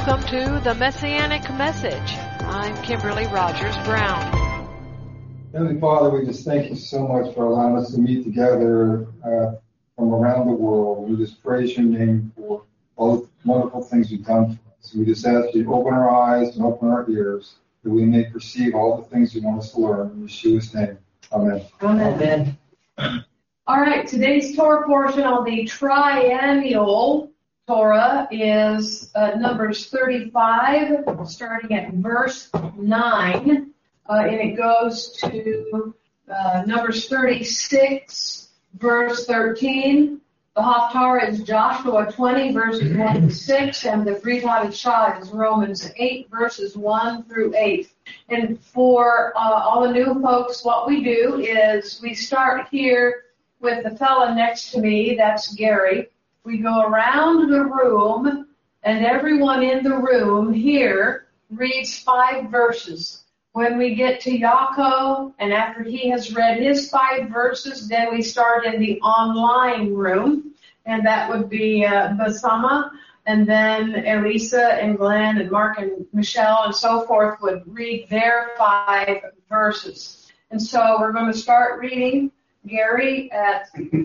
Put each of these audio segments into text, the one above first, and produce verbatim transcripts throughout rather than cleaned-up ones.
Welcome to the Messianic Message. I'm Kimberly Rogers Brown. Heavenly Father, we just thank you so much for allowing us to meet together uh, from around the world. We just praise your name for all the wonderful things you've done for us. We just ask you to open our eyes and open our ears that we may perceive all the things you want us to learn. In Yeshua's name, amen. Amen. Amen. All right, today's Torah portion on the triennial Torah is uh, Numbers thirty-five, starting at verse nine, uh, and it goes to uh, Numbers thirty-six, verse thirteen. The Haftarah is Joshua twenty, verses one to six, and the Brit Hadashah is Romans eight, verses one through eight. And for uh, all the new folks, what we do is we start here with the fella next to me, that's Gary. We go around the room, and everyone in the room here reads five verses. When we get to Yaakov, and after he has read his five verses, then we start in the online room, and that would be uh, Basama, and then Elisa and Glenn and Mark and Michelle and so forth would read their five verses. And so we're going to start reading, Gary, at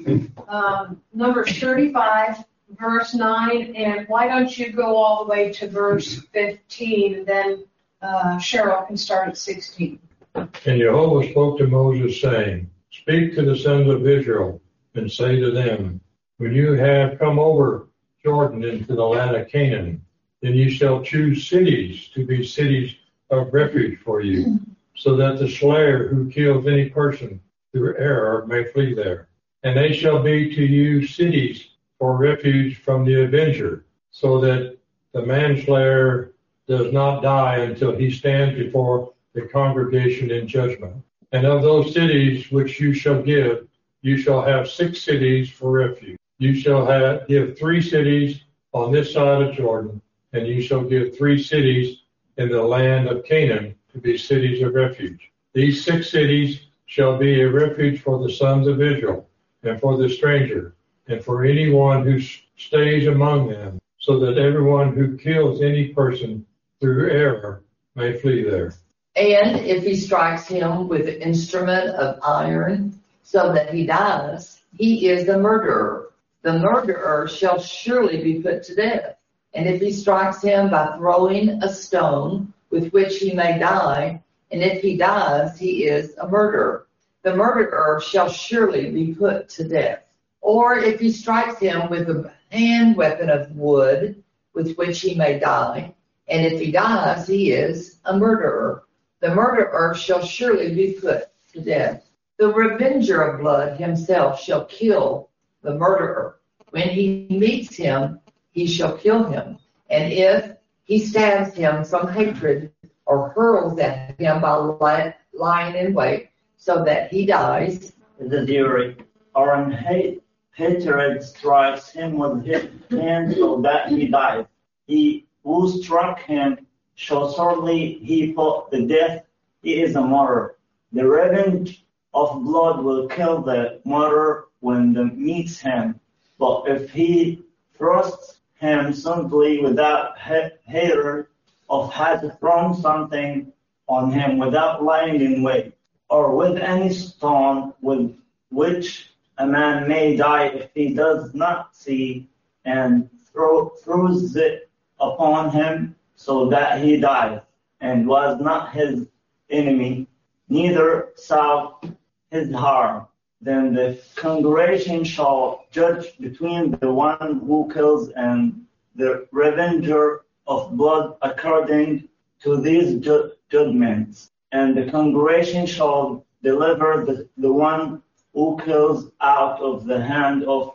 um, Numbers thirty-five, verse nine, and why don't you go all the way to verse fifteen, and then uh, Cheryl can start at sixteen. And Jehovah spoke to Moses, saying, Speak to the sons of Israel, and say to them, When you have come over Jordan into the land of Canaan, then you shall choose cities to be cities of refuge for you, so that the slayer who kills any person through error may flee there. And they shall be to you cities for refuge from the avenger, so that the manslayer does not die until he stands before the congregation in judgment. And of those cities which you shall give, you shall have six cities for refuge. You shall have, give three cities on this side of Jordan, and you shall give three cities in the land of Canaan to be cities of refuge. These six cities shall be a refuge for the sons of Israel, and for the stranger, and for anyone who stays among them, so that everyone who kills any person through error may flee there. And if he strikes him with an instrument of iron, so that he dies, he is a murderer. The murderer shall surely be put to death. And if he strikes him by throwing a stone, with which he may die, and if he dies, he is a murderer. The murderer shall surely be put to death. Or if he strikes him with a hand weapon of wood, with which he may die, and if he dies, he is a murderer. The murderer shall surely be put to death. The revenger of blood himself shall kill the murderer. When he meets him, he shall kill him. And if he stabs him from hatred, or hurls at him by lying in wait, so that he dies. The jury, or in hate, hatred strikes him with his hand, so that he dies. He who struck him shall certainly he put to death. He is a martyr. The revenge of blood will kill the martyr when he meets him. But if he thrusts him simply without hatred, of has thrown something on him without lying in wait, or with any stone with which a man may die if he does not see, and throw, throws it upon him so that he dies, and was not his enemy, neither saw his harm, then the congregation shall judge between the one who kills and the revenger of blood according to these ju- judgments. And the congregation shall deliver the, the one who kills out of the hand of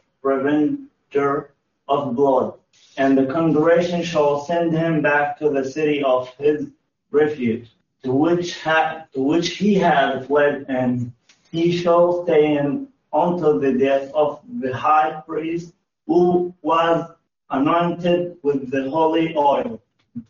revenger of blood. And the congregation shall send him back to the city of his refuge, to which, ha- to which he had fled, and he shall stay in until the death of the high priest who was anointed with the holy oil.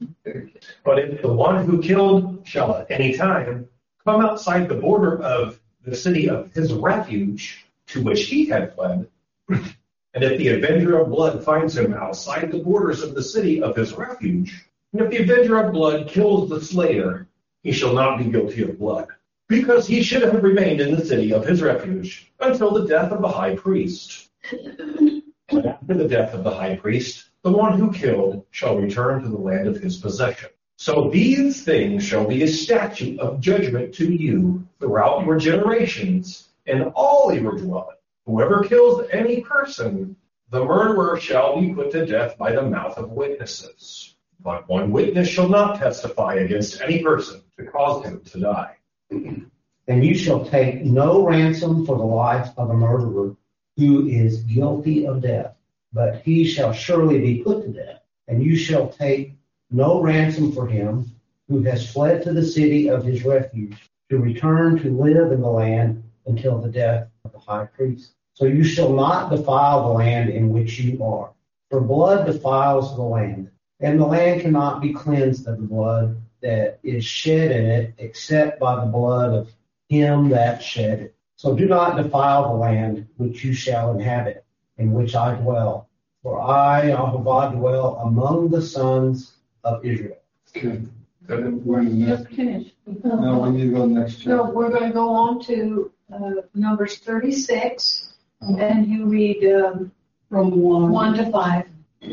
But if the one who killed shall at any time come outside the border of the city of his refuge to which he had fled, and if the avenger of blood finds him outside the borders of the city of his refuge, And if the avenger of blood kills the slayer, he shall not be guilty of blood, because he should have remained in the city of his refuge until the death of the high priest. But after the death of the high priest, the one who killed shall return to the land of his possession. So these things shall be a statute of judgment to you throughout your generations and all your dwellings. Whoever kills any person, the murderer shall be put to death by the mouth of witnesses. But one witness shall not testify against any person to cause him to die. And you shall take no ransom for the life of a murderer who is guilty of death, but he shall surely be put to death. And you shall take no ransom for him who has fled to the city of his refuge to return to live in the land until the death of the high priest. So you shall not defile the land in which you are, for blood defiles the land, and the land cannot be cleansed of the blood that is shed in it, except by the blood of him that shed it. So do not defile the land which you shall inhabit, in which I dwell. For I, Jehovah, dwell among the sons of Israel. Okay. Then we're in the Just next, finish. no, we need to go to the next So chapter. we're going to go on to uh, Numbers thirty-six, and you read um, From one. one to five.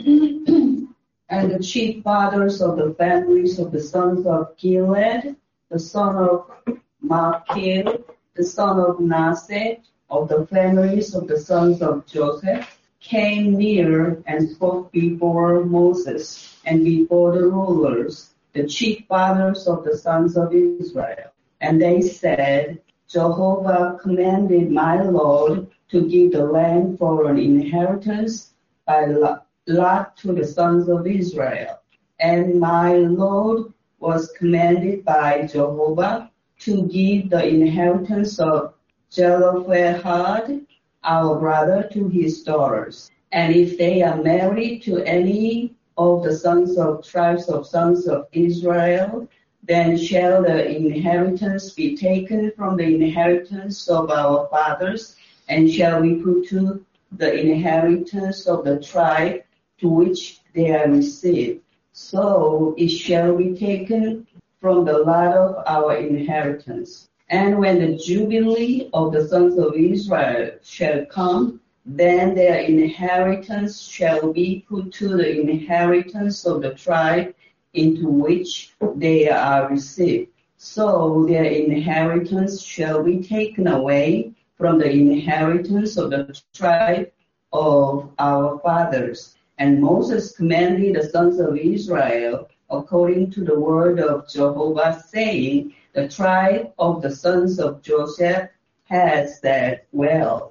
And the chief fathers of the families of the sons of Gilead, the son of Machir, the son of Manasseh, of the families of the sons of Joseph, came near and spoke before Moses and before the rulers, the chief fathers of the sons of Israel. And they said, Jehovah commanded my Lord to give the land for an inheritance by lot to the sons of Israel. And my Lord was commanded by Jehovah to give the inheritance of Zelophehad, our brother, to his daughters. And if they are married to any of the sons of tribes of sons of Israel, then shall the inheritance be taken from the inheritance of our fathers, and shall be put to the inheritance of the tribe to which they are received. So it shall be taken from the lot of our inheritance. And when the jubilee of the sons of Israel shall come, then their inheritance shall be put to the inheritance of the tribe into which they are received. So their inheritance shall be taken away from the inheritance of the tribe of our fathers. And Moses commanded the sons of Israel according to the word of Jehovah, saying, the tribe of the sons of Joseph has that well.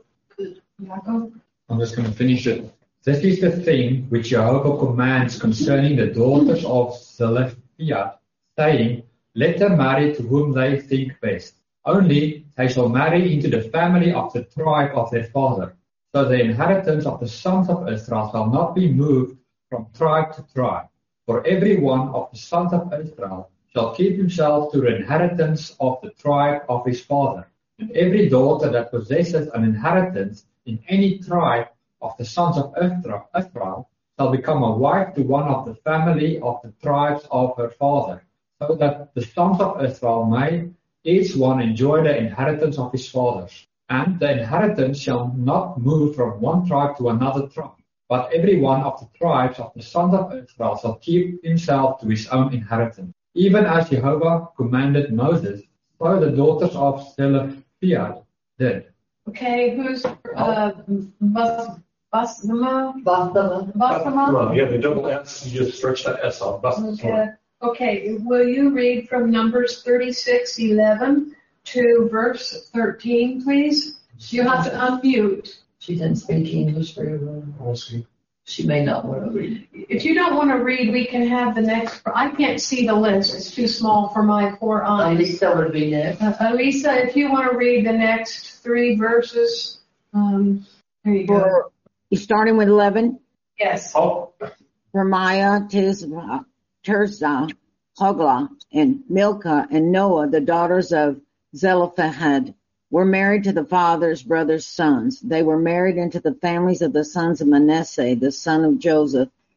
I'm just going to finish it. This is the thing which Jehovah commands concerning the daughters of Zelophehad, saying, let them marry to whom they think best. Only they shall marry into the family of the tribe of their father. So the inheritance of the sons of Israel shall not be moved from tribe to tribe. For every one of the sons of Israel shall keep himself to the inheritance of the tribe of his father. And every daughter that possesses an inheritance in any tribe of the sons of Israel shall become a wife to one of the family of the tribes of her father, so that the sons of Israel may each one enjoy the inheritance of his fathers. And the inheritance shall not move from one tribe to another tribe, but every one of the tribes of the sons of Israel shall keep himself to his own inheritance. Even as Jehovah commanded Moses, so the daughters of Zelophehad did. Okay, who's uh, Bas Basma? Basma. Basma? Yeah, the double S, you just stretch that S off. Okay. Okay, will you read from Numbers thirty-six eleven to verse thirteen, please? You have to unmute. She didn't speak English very well. We'll see. She may not want to read. If you don't want to read, we can have the next. I can't see the list. It's too small for my poor eyes. Lisa would be next. Uh, Alisa, if you want to read the next three verses, um, there you go. For, you starting with eleven? Yes. Oh, Remiah, Tirzah, Tirzah, Hoglah, and Milcah, and Noah, the daughters of Zelophehad, were married to the father's brother's sons. They were married into the families of the sons of Manasseh, the son of Joseph,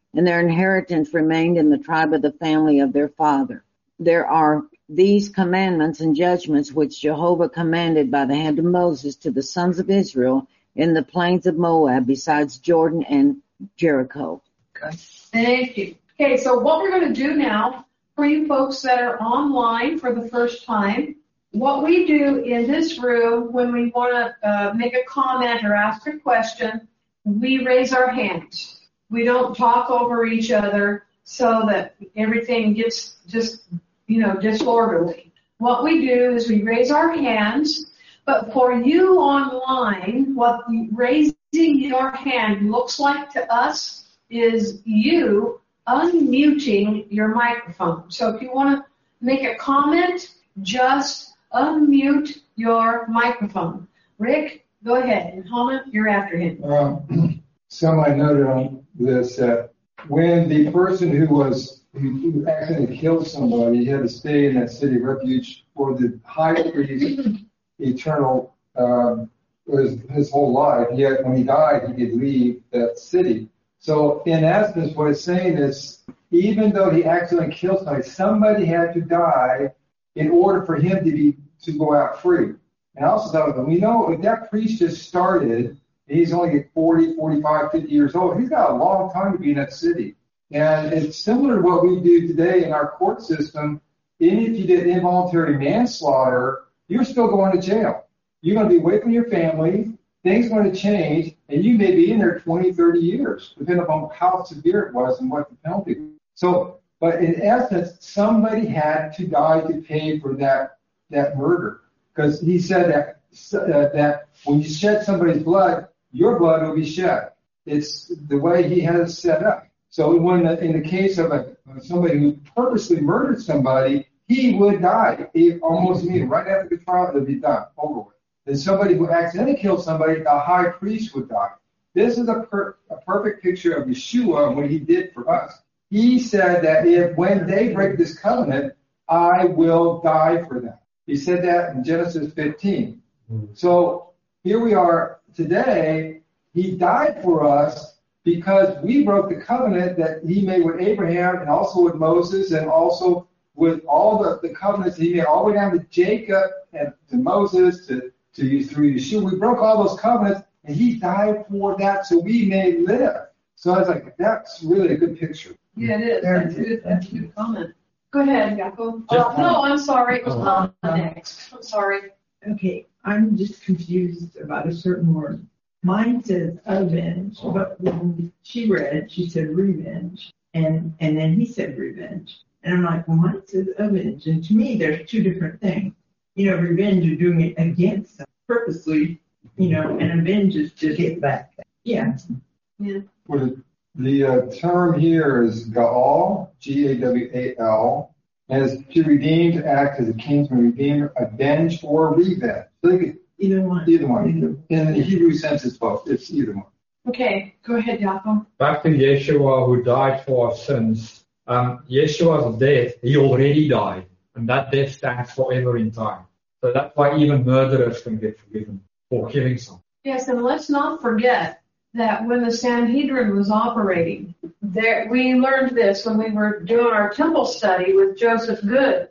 and their inheritance remained in the tribe of the family of their father. There are these commandments and judgments which Jehovah commanded by the hand of Moses to the sons of Israel in the plains of Moab, besides Jordan and Jericho. Okay. Thank you. Okay, so what we're going to do now, for you folks that are online for the first time, what we do in this room when we want to uh, make a comment or ask a question, we raise our hands. We don't talk over each other so that everything gets just, you know, disorderly. What we do is we raise our hands, but for you online, what raising your hand looks like to us is you unmuting your microphone. So if you want to make a comment, just unmute your microphone. Rick, go ahead. And Hannah, you're after him. Um, somebody noted on this that when the person who was who, who accidentally killed somebody had to stay in that city of refuge for the high priest eternal um, his, his whole life. Yet when he died, he could leave that city. So in essence, what it's saying is, even though he accidentally killed somebody, somebody had to die in order for him to be to go out free. And I also thought, we know if that priest just started, and he's only forty, forty-five, fifty years old, he's got a long time to be in that city. And it's similar to what we do today in our court system. Even if you did involuntary manslaughter, you're still going to jail. You're going to be away from your family. Things are going to change, and you may be in there twenty, thirty years, depending upon how severe it was and what the penalty was. So, but in essence, somebody had to die to pay for that that murder, because he said that uh, that when you shed somebody's blood, your blood will be shed. It's the way he has it set up. So when the, in the case of a, somebody who purposely murdered somebody, he would die. He almost immediately, right after the trial, it would be done, over with. And somebody who accidentally killed somebody, the high priest would die. This is a, per, a perfect picture of Yeshua and what he did for us. He said that if when they break this covenant, I will die for them. He said that in Genesis fifteen. Mm-hmm. So here we are today. He died for us because we broke the covenant that he made with Abraham and also with Moses and also with all the, the covenants he made all the way down to Jacob and to Moses to to through Yeshua. We broke all those covenants, and he died for that so we may live. So I was like, that's really a good picture. Yeah, it is. That's good. That's a good comment. Go ahead, Jacob. Uh, no, I'm sorry. It was not next. I'm sorry. Okay, I'm just confused about a certain word. Mine says avenge, but when she read, she said revenge, and and then he said revenge. And I'm like, well, mine says avenge. And to me, there's two different things. You know, revenge, you're doing it against them purposely, you know, and avenge is just get back. Yeah. Yeah. Well, the uh, term here is Gaal, G A W A L, and is to redeem, to act as a kinsman, redeemer, avenge, or revenge. So could, either one. Either one. In the Hebrew sense, it's both. It's either one. Okay, go ahead, Jacob. Back to Yeshua, who died for our sins. Um, Yeshua's death, he already died, and that death stands forever in time. So that's why even murderers can get forgiven for killing someone. Yes, and let's not forget that when the Sanhedrin was operating, there we learned this when we were doing our temple study with Joseph Good.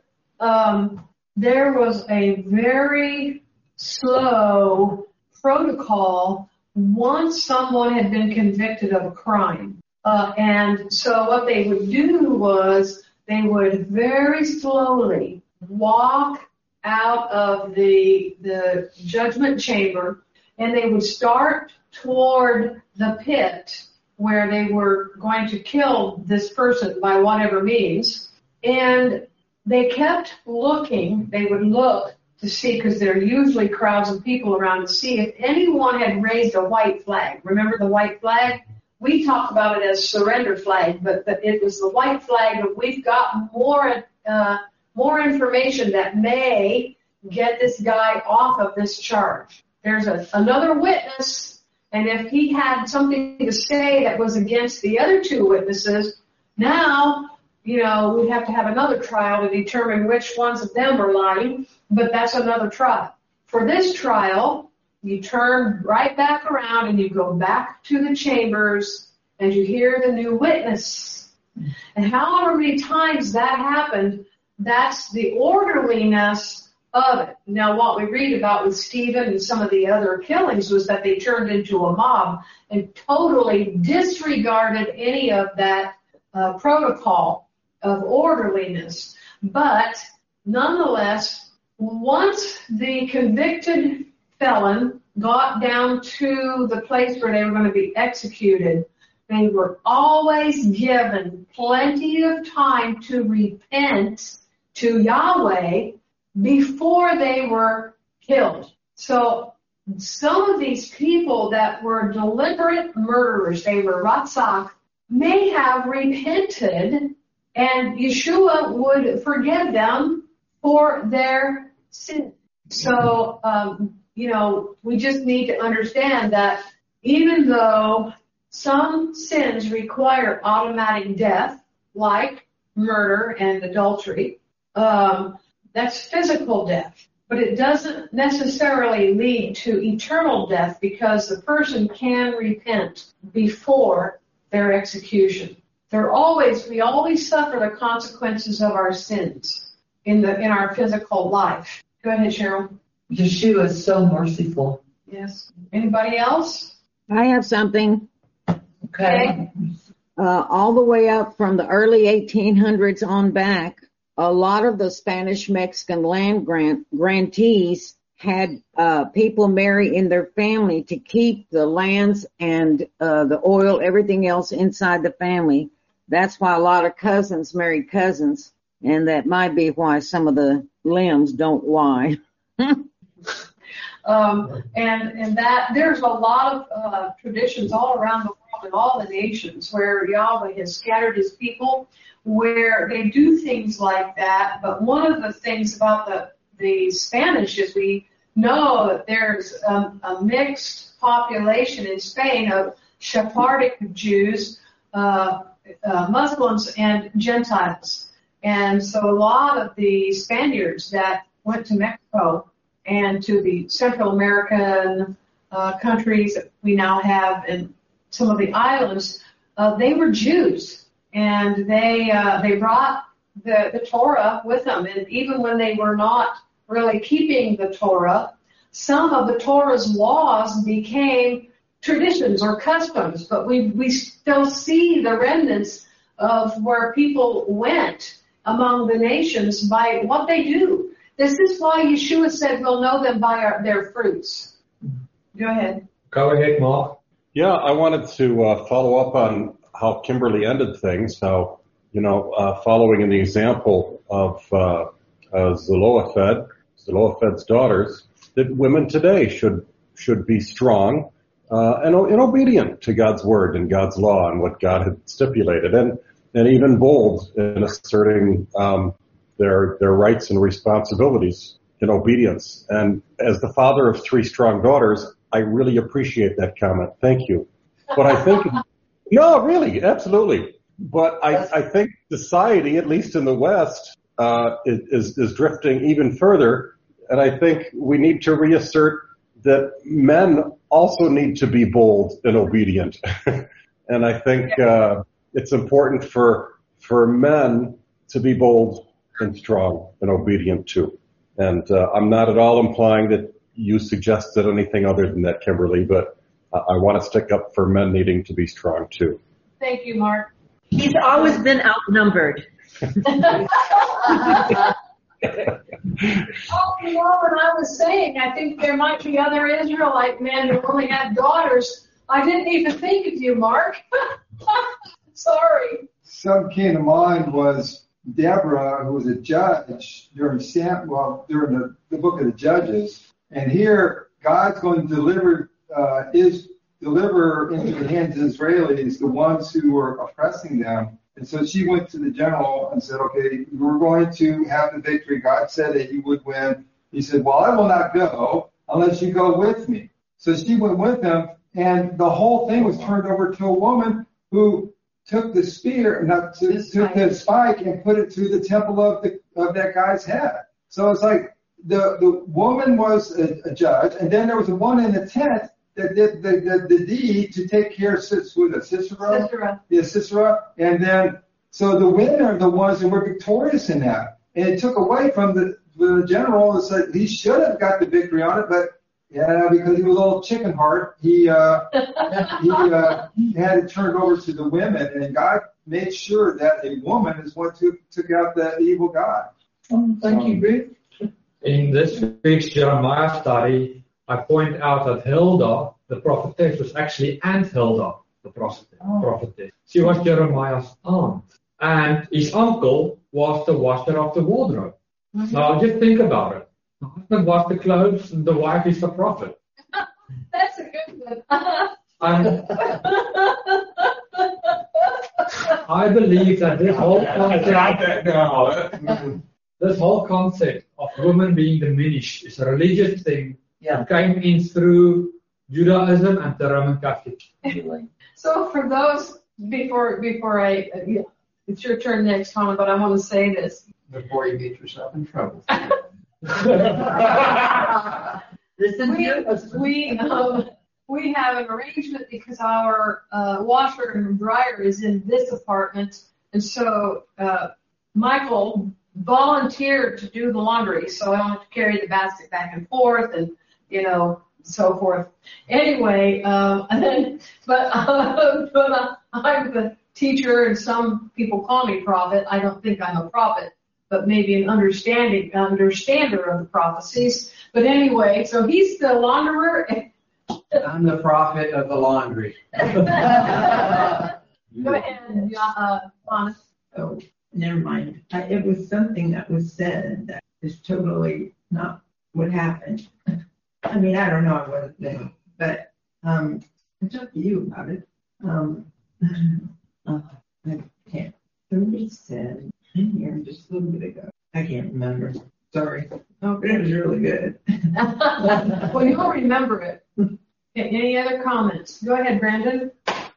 Um, there was a very slow protocol once someone had been convicted of a crime. Uh, and so what they would do was they would very slowly walk out of the the judgment chamber, and they would start toward the pit where they were going to kill this person by whatever means. And they kept looking. They would look to see, because there are usually crowds of people around, to see if anyone had raised a white flag. Remember the white flag? We talk about it as surrender flag, but the, it was the white flag that we've got more uh, more information that may get this guy off of this charge. There's a, another witness, and if he had something to say that was against the other two witnesses, now, you know, we'd have to have another trial to determine which ones of them are lying, but that's another trial. For this trial, you turn right back around and you go back to the chambers, and you hear the new witness. And however many times that happened, that's the orderliness of it. Now, what we read about with Stephen and some of the other killings was that they turned into a mob and totally disregarded any of that uh, protocol of orderliness. But nonetheless, once the convicted felon got down to the place where they were going to be executed, they were always given plenty of time to repent to Yahweh before they were killed. So some of these people that were deliberate murderers, they were Ratzach, may have repented, and Yeshua would forgive them for their sin. So, um, you know, we just need to understand that even though some sins require automatic death, like murder and adultery, um, that's physical death. But it doesn't necessarily lead to eternal death because the person can repent before their execution. They're always, we always suffer the consequences of our sins in the in our physical life. Go ahead, Cheryl. Yeshua is so merciful. Yes. Anybody else? I have something. Okay. Uh, all the way up from the early eighteen hundreds on back, a lot of the Spanish-Mexican land grant grantees had uh, people marry in their family to keep the lands and uh, the oil, everything else inside the family. That's why a lot of cousins married cousins, and that might be why some of the limbs don't lie. um, and and that there's a lot of uh, traditions all around the world in all the nations where Yahweh has scattered his people, where they do things like that. But one of the things about the, the Spanish is we know that there's um, a mixed population in Spain of Sephardic Jews, uh, uh, Muslims, and Gentiles. And so a lot of the Spaniards that went to Mexico and to the Central American uh, countries that we now have and some of the islands, uh, they were Jews. And they uh, they brought the, the Torah with them. And even when they were not really keeping the Torah, some of the Torah's laws became traditions or customs. But we, we still see the remnants of where people went among the nations by what they do. This is why Yeshua said we'll know them by our, their fruits. Go ahead. Go ahead, Mark. Yeah, I wanted to uh, follow up on how Kimberly ended things, how, you know, uh, following in the example of uh, uh, Zelophehad, Zelophehad's daughters, that women today should should be strong uh, and, and obedient to God's word and God's law and what God had stipulated, and and even bold in asserting um, their their rights and responsibilities in obedience. And as the father of three strong daughters, I really appreciate that comment. Thank you. But I think, no, really, absolutely. But I, I think society, at least in the West, uh, is, is drifting even further. And I think we need to reassert that men also need to be bold and obedient. And I think uh, it's important for for men to be bold and strong and obedient too. And uh, I'm not at all implying that you suggested anything other than that, Kimberly, but uh, I want to stick up for men needing to be strong too. Thank you, Mark. He's always been outnumbered. Oh, you know, when I was saying, I think there might be other Israelite men who only had daughters. I didn't even think of you, Mark. Sorry. Some came to mind was Deborah, who was a judge during Sam, well, during the, the book of the Judges. And here, God's going to deliver, uh, is deliver into the hands of the Israelis the ones who were oppressing them. And so she went to the general and said, okay, we're going to have the victory. God said that you would win. He said, well, I will not go unless you go with me. So she went with him, and the whole thing was turned over to a woman who took the spear, not to, the took the spike and put it through the temple of the of that guy's head. So it's like the, the woman was a, a judge, and then there was a one in the tent that did the, the, the deed to take care of Cis, who was it, Sisera? Sisera. Yeah, Sisera. And then, so the women are the ones who were victorious in that. And it took away from the, the general and said he should have got the victory on it, but yeah, because he was a little chicken heart, he, uh, he, uh, he had it turned over to the women, and God made sure that a woman is what took, took out the evil god. Oh, thank you, Ruth. In this week's Jeremiah study, I point out that Hilda, the prophetess, was actually Aunt Hilda, the prophet- Oh. prophetess. She was Jeremiah's aunt. And his uncle was the washer of the wardrobe. Mm-hmm. Now just think about it. The husband washed the clothes and the wife is the prophet. That's a good one. And I believe that this whole concept, this whole concept of women being diminished is a religious thing Yeah. that came in through Judaism and the Roman Catholic. So for those, before before I, uh, yeah, it's your turn next, Hannah, but I want to say this. Before you get yourself in trouble. Listen We, to us. we, um, we have an arrangement because our uh, washer and dryer is in this apartment, and so uh, Michael volunteered to do the laundry, so I don't have to carry the basket back and forth, and you know, so forth. Anyway, um, but uh, but uh, I'm the teacher, and some people call me prophet. I don't think I'm a prophet, but maybe an understanding understander of the prophecies. But anyway, so he's the launderer. I'm the prophet of the laundry. Go ahead, uh, Lana. Oh, never mind. I, it was something that was said that is totally not what happened. I mean, I don't know, I wasn't there, but um, I talked to you about it. Um, uh, I can't. Somebody said in here just a little bit ago. I can't remember. Sorry. Oh, but it was really good. Well, you'll remember it. Okay, any other comments? Go ahead, Brandon.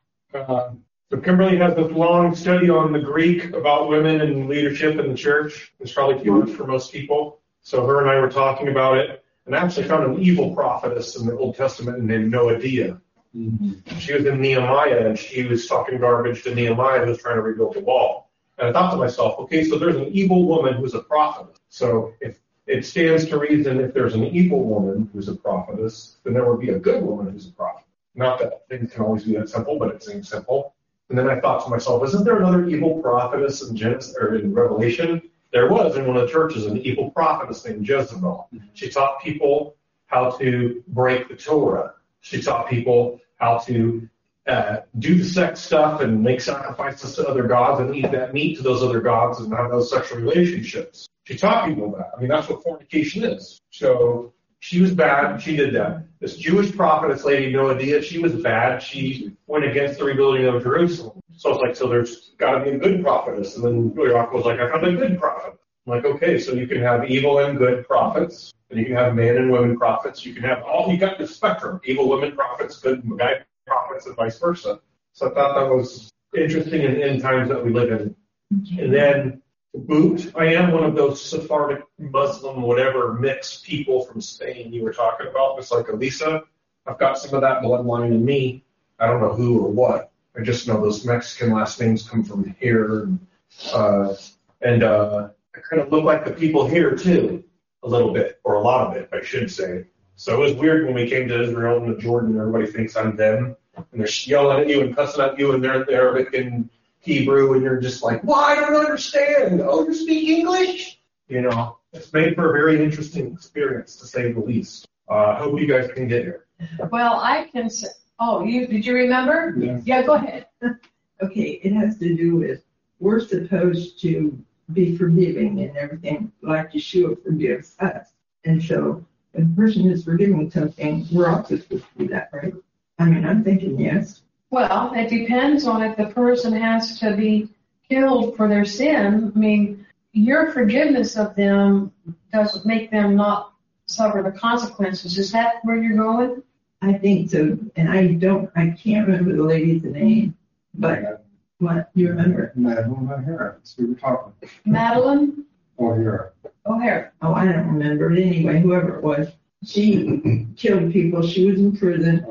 Uh, so Kimberly has this long study on the Greek about women and leadership in the church. It's probably too much for most people. So her and I were talking about it, and I actually found an evil prophetess in the Old Testament named Noadiah. Mm-hmm. She was in Nehemiah, and she was talking garbage to Nehemiah, who was trying to rebuild the wall. And I thought to myself, okay, so there's an evil woman who's a prophetess. So if it stands to reason if there's an evil woman who's a prophetess, then there would be a good woman who's a prophet. Not that things can always be that simple, but it seems simple. And then I thought to myself, isn't there another evil prophetess in Genesis or in Revelation? There was in one of the churches an evil prophetess named Jezebel. She taught people how to break the Torah. She taught people how to uh, do the sex stuff and make sacrifices to other gods and eat that meat to those other gods and have those sexual relationships. She taught people that. I mean, that's what fornication is. So she was bad. She did that. This Jewish prophetess lady, Noadiah, she was bad. She went against the rebuilding of Jerusalem. So it's like, so there's got to be a good prophetess. And then Yoakum was like, I found a good prophet. I'm like, okay, so you can have evil and good prophets, and you can have man and women prophets. You can have all, you got the spectrum, evil women prophets, good guy prophets, and vice versa. So I thought that was interesting in the end times that we live in. And then to boot, I am one of those Sephardic Muslim, whatever, mixed people from Spain you were talking about, just like Elisa. I've got some of that bloodline in me. I don't know who or what. I just know those Mexican last names come from here. And, uh, and uh, I kind of look like the people here, too, a little bit, or a lot of it, I should say. So it was weird when we came to Israel and to Jordan, everybody thinks I'm them. And they're yelling at you and cussing at you, and they're Arabic and Hebrew, and you're just like, well, I don't understand. Oh, you speak English? You know, it's made for a very interesting experience, to say the least. I uh, hope you guys can get here. Well, I can say, oh, you did you remember? Yeah. Yeah, go ahead. Okay, it has to do with we're supposed to be forgiving and everything like Yeshua forgives us. And so if a person is forgiving something, we're also supposed to do that, right? I mean, I'm thinking yes. Well, it depends on if the person has to be killed for their sin. I mean, your forgiveness of them doesn't make them not suffer the consequences. Is that where you're going? I think so. And I don't, I can't remember the lady's name, but what, you remember? Madeline O'Hara. That's who we're talking. Madeline O'Hara. O'Hara. Oh, I don't remember it anyway, whoever it was. She killed people. She was in prison.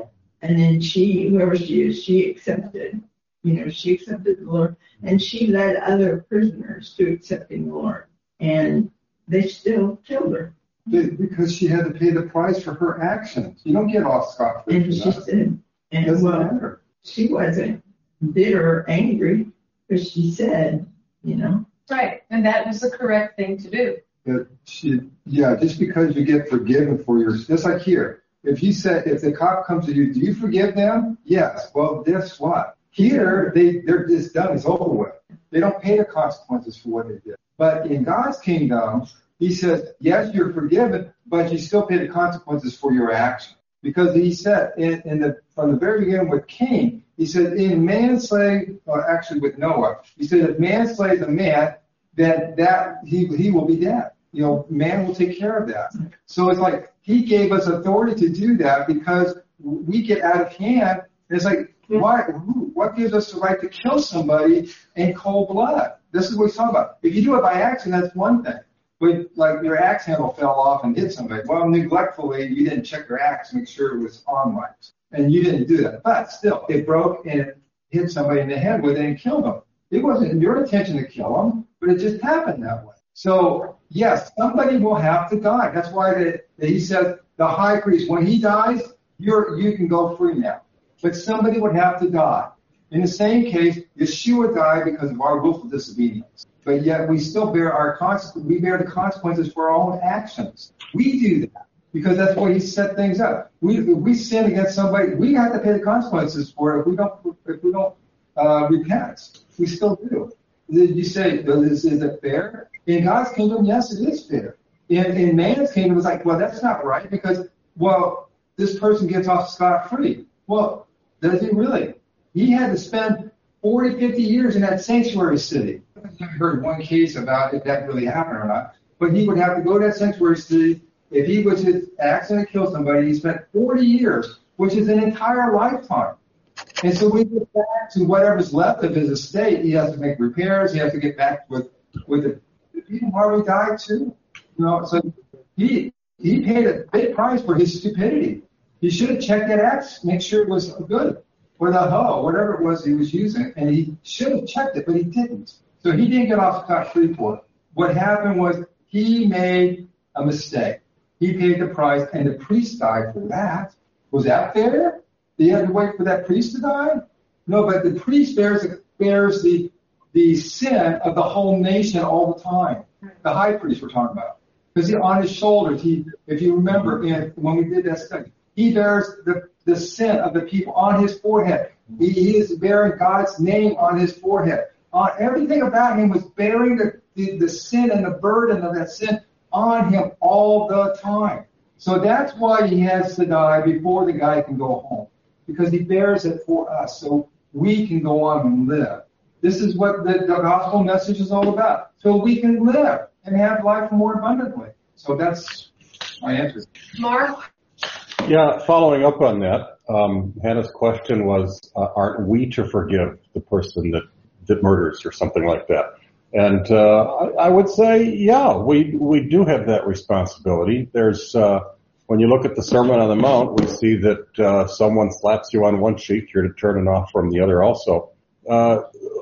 And then she, whoever she is, she accepted, you know, she accepted the Lord, and she led other prisoners to accepting the Lord. And they still killed her. Because she had to pay the price for her actions. You don't get off scot-free. And she said, and doesn't well, matter. She wasn't bitter or angry, because she said, you know. Right, and that was the correct thing to do. But she, yeah, just because you get forgiven for your, just like here, if you said, if the cop comes to you, do you forgive them? Yes. Well, guess what? Here, they, they're just done. It's over with. They don't pay the consequences for what they did. But in God's kingdom, he says, yes, you're forgiven, but you still pay the consequences for your action. Because he said, in, in the, from the very beginning with Cain, he said, in man slay, or actually with Noah, he said, if man slays a man, then that he he will be dead. You know, man will take care of that. So it's like he gave us authority to do that because we get out of hand. It's like, why? What gives us the right to kill somebody in cold blood? This is what he's talking about. If you do it by accident, that's one thing. But like your axe handle fell off and hit somebody. Well, neglectfully, you didn't check your axe to make sure it was on right. And you didn't do that. But still, it broke and it hit somebody in the head with it and killed them. It wasn't your intention to kill them, but it just happened that way. So, yes, somebody will have to die. That's why the, the, he says the high priest, when he dies, you're, you can go free now. But somebody would have to die. In the same case, Yeshua died because of our willful disobedience. But yet we still bear our consequences. We bear the consequences for our own actions. We do that because that's why he set things up. We, if we sin against somebody, we have to pay the consequences for it. If we don't, if we don't uh, repent, we still do. Did you say, is, is it fair? In God's kingdom, yes, it is fair. In, in man's kingdom, it's like, well, that's not right because, well, this person gets off scot-free. Well, does he really? He had to spend forty, fifty years in that sanctuary city. I heard one case about if that really happened or not, but he would have to go to that sanctuary city. If he was to accidentally kill somebody, he spent forty years, which is an entire lifetime. And so we get back to whatever's left of his estate. He has to make repairs. He has to get back with with the people who already died too. You know, so he he paid a big price for his stupidity. He should have checked that axe, make sure it was good, or the hoe, whatever it was he was using, and he should have checked it, but he didn't. So he didn't get off scot-free for it. What happened was he made a mistake. He paid the price, and the priest died for that. Was that fair? Did he have to wait for that priest to die? No, but the priest bears, bears the, the sin of the whole nation all the time. The high priest we're talking about. Because on his shoulders, he, if you remember in, when we did that study, he bears the, the sin of the people on his forehead. He, he is bearing God's name on his forehead. On everything about him was bearing the, the, the sin and the burden of that sin on him all the time. So that's why he has to die before the guy can go home. Because he bears it for us so we can go on and live. This is what the, the gospel message is all about. So we can live and have life more abundantly. So that's my answer. Mark? Yeah, following up on that, um, Hannah's question was, uh, aren't we to forgive the person that, that murders or something like that? And uh, I, I would say, yeah, we we do have that responsibility. There's uh, when you look at the Sermon on the Mount, we see that uh, someone slaps you on one cheek, you're to turn it off from the other also. Uh,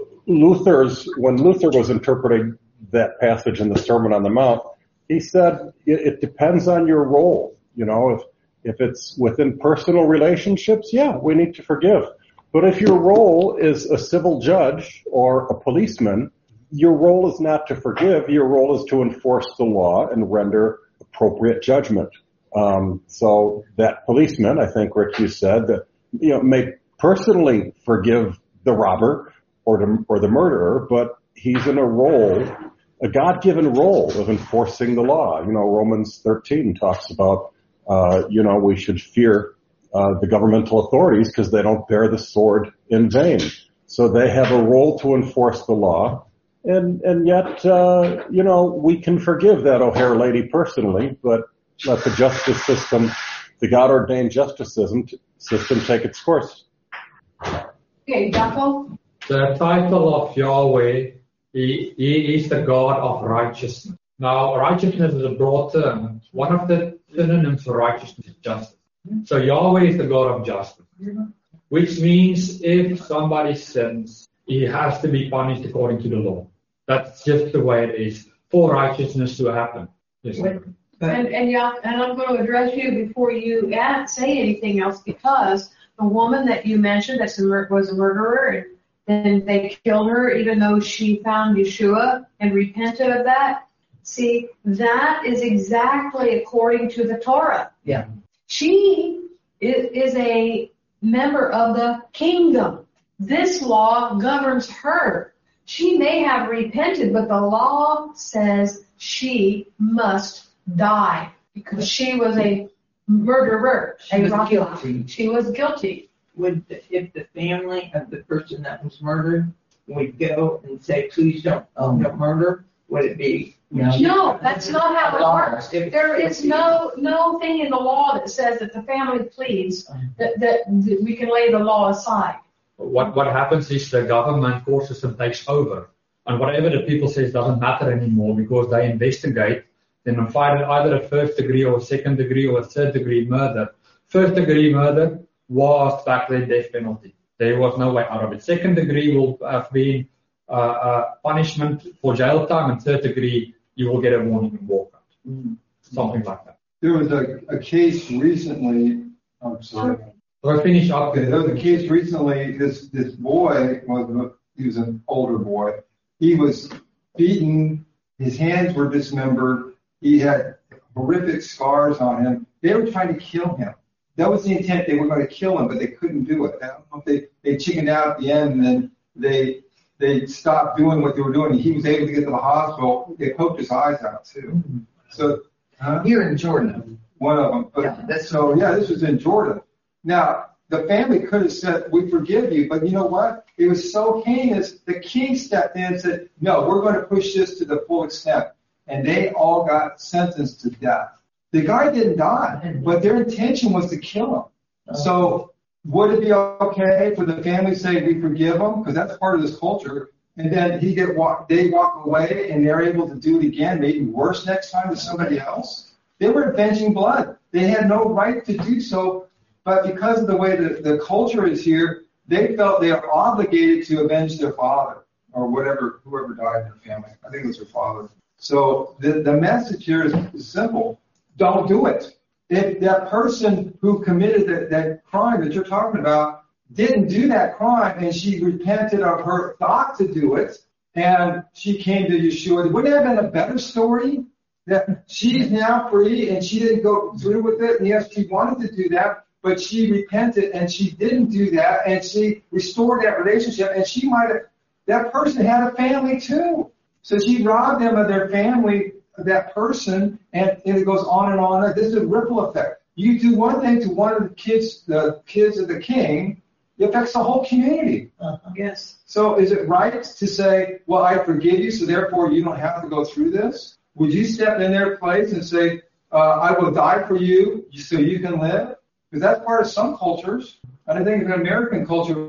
Luther's when Luther was interpreting that passage in the Sermon on the Mount, he said it, it depends on your role. You know, if if it's within personal relationships, yeah, we need to forgive. But if your role is a civil judge or a policeman, your role is not to forgive. Your role is to enforce the law and render appropriate judgment. Um, so that policeman, I think, Rick, you said that, you know, may personally forgive the robber or the, or the murderer, but he's in a role, a God-given role of enforcing the law. You know, Romans thirteen talks about, uh, you know, we should fear uh, the governmental authorities because they don't bear the sword in vain. So they have a role to enforce the law. And, and yet, uh, you know, we can forgive that O'Hare lady personally, but let the justice system, the God-ordained justice system, system take its course. Okay, Jacob? The title of Yahweh, he, he is the God of righteousness. Now, righteousness is a broad term. One of the synonyms for righteousness is justice. So Yahweh is the God of justice, which means if somebody sins, he has to be punished according to the law. That's just the way it is for righteousness to happen. Yes, And, and yeah, and I'm going to address you before you add, say anything else, because the woman that you mentioned that was a murderer, and then they killed her even though she found Yeshua and repented of that. See, that is exactly according to the Torah. Yeah. She is, is a member of the kingdom. This law governs her. She may have repented, but the law says she must die because she was a murderer. She a was rock- guilty. She was guilty. Would, the- if the family of the person that was murdered would go and say, please don't, Um, don't murder, would it be? No. No, that's not how it works. There is no, no thing in the law that says that the family pleads, that, that, that we can lay the law aside. What what happens is the government forces and takes over, and whatever the people says doesn't matter anymore because they investigate. Then on find either a first degree or a second degree or a third degree murder. First degree murder was back then death penalty. There was no way out of it. Second degree will have been uh, uh, punishment for jail time, and third degree you will get a warning and walk out. Mm. Something like that. There was a, a case recently. I'm sorry. So I finish up. Okay, there was a case recently. This this boy was he was an older boy. He was beaten. His hands were dismembered. He had horrific scars on him. They were trying to kill him. That was the intent. They were going to kill him, but they couldn't do it. I don't know if they they chickened out at the end, and then they they stopped doing what they were doing. He was able to get to the hospital. They poked his eyes out too. Mm-hmm. So huh? Here in Jordan. One of them. But, Yeah, that's so yeah, this was in Jordan. Now, the family could have said, we forgive you, but you know what? It was so heinous, the king stepped in and said, no, we're going to push this to the full extent. And they all got sentenced to death. The guy didn't die, but their intention was to kill him. So would it be okay for the family to say, we forgive him? Because that's part of this culture. And then he get walk, they walk away and they're able to do it again, maybe worse next time to somebody else. They were avenging blood. They had no right to do so. But because of the way the, the culture is here, they felt they are obligated to avenge their father or whatever, whoever died in their family. I think it was their father. So the, the message here is, is simple. Don't do it. If that person who committed that, that crime that you're talking about didn't do that crime and she repented of her thought to do it and she came to Yeshua, wouldn't that have been a better story? That she's now free and she didn't go through with it. And yes, she wanted to do that. But she repented and she didn't do that and she restored that relationship and she might have, that person had a family too. So she robbed them of their family, that person, and, and it goes on and on. This is a ripple effect. You do one thing to one of the kids, the kids of the king, it affects the whole community. Uh-huh. Yes. So is it right to say, well, I forgive you, so therefore you don't have to go through this? Would you step in their place and say, uh, I will die for you so you can live? Because that's part of some cultures. And I think in American culture.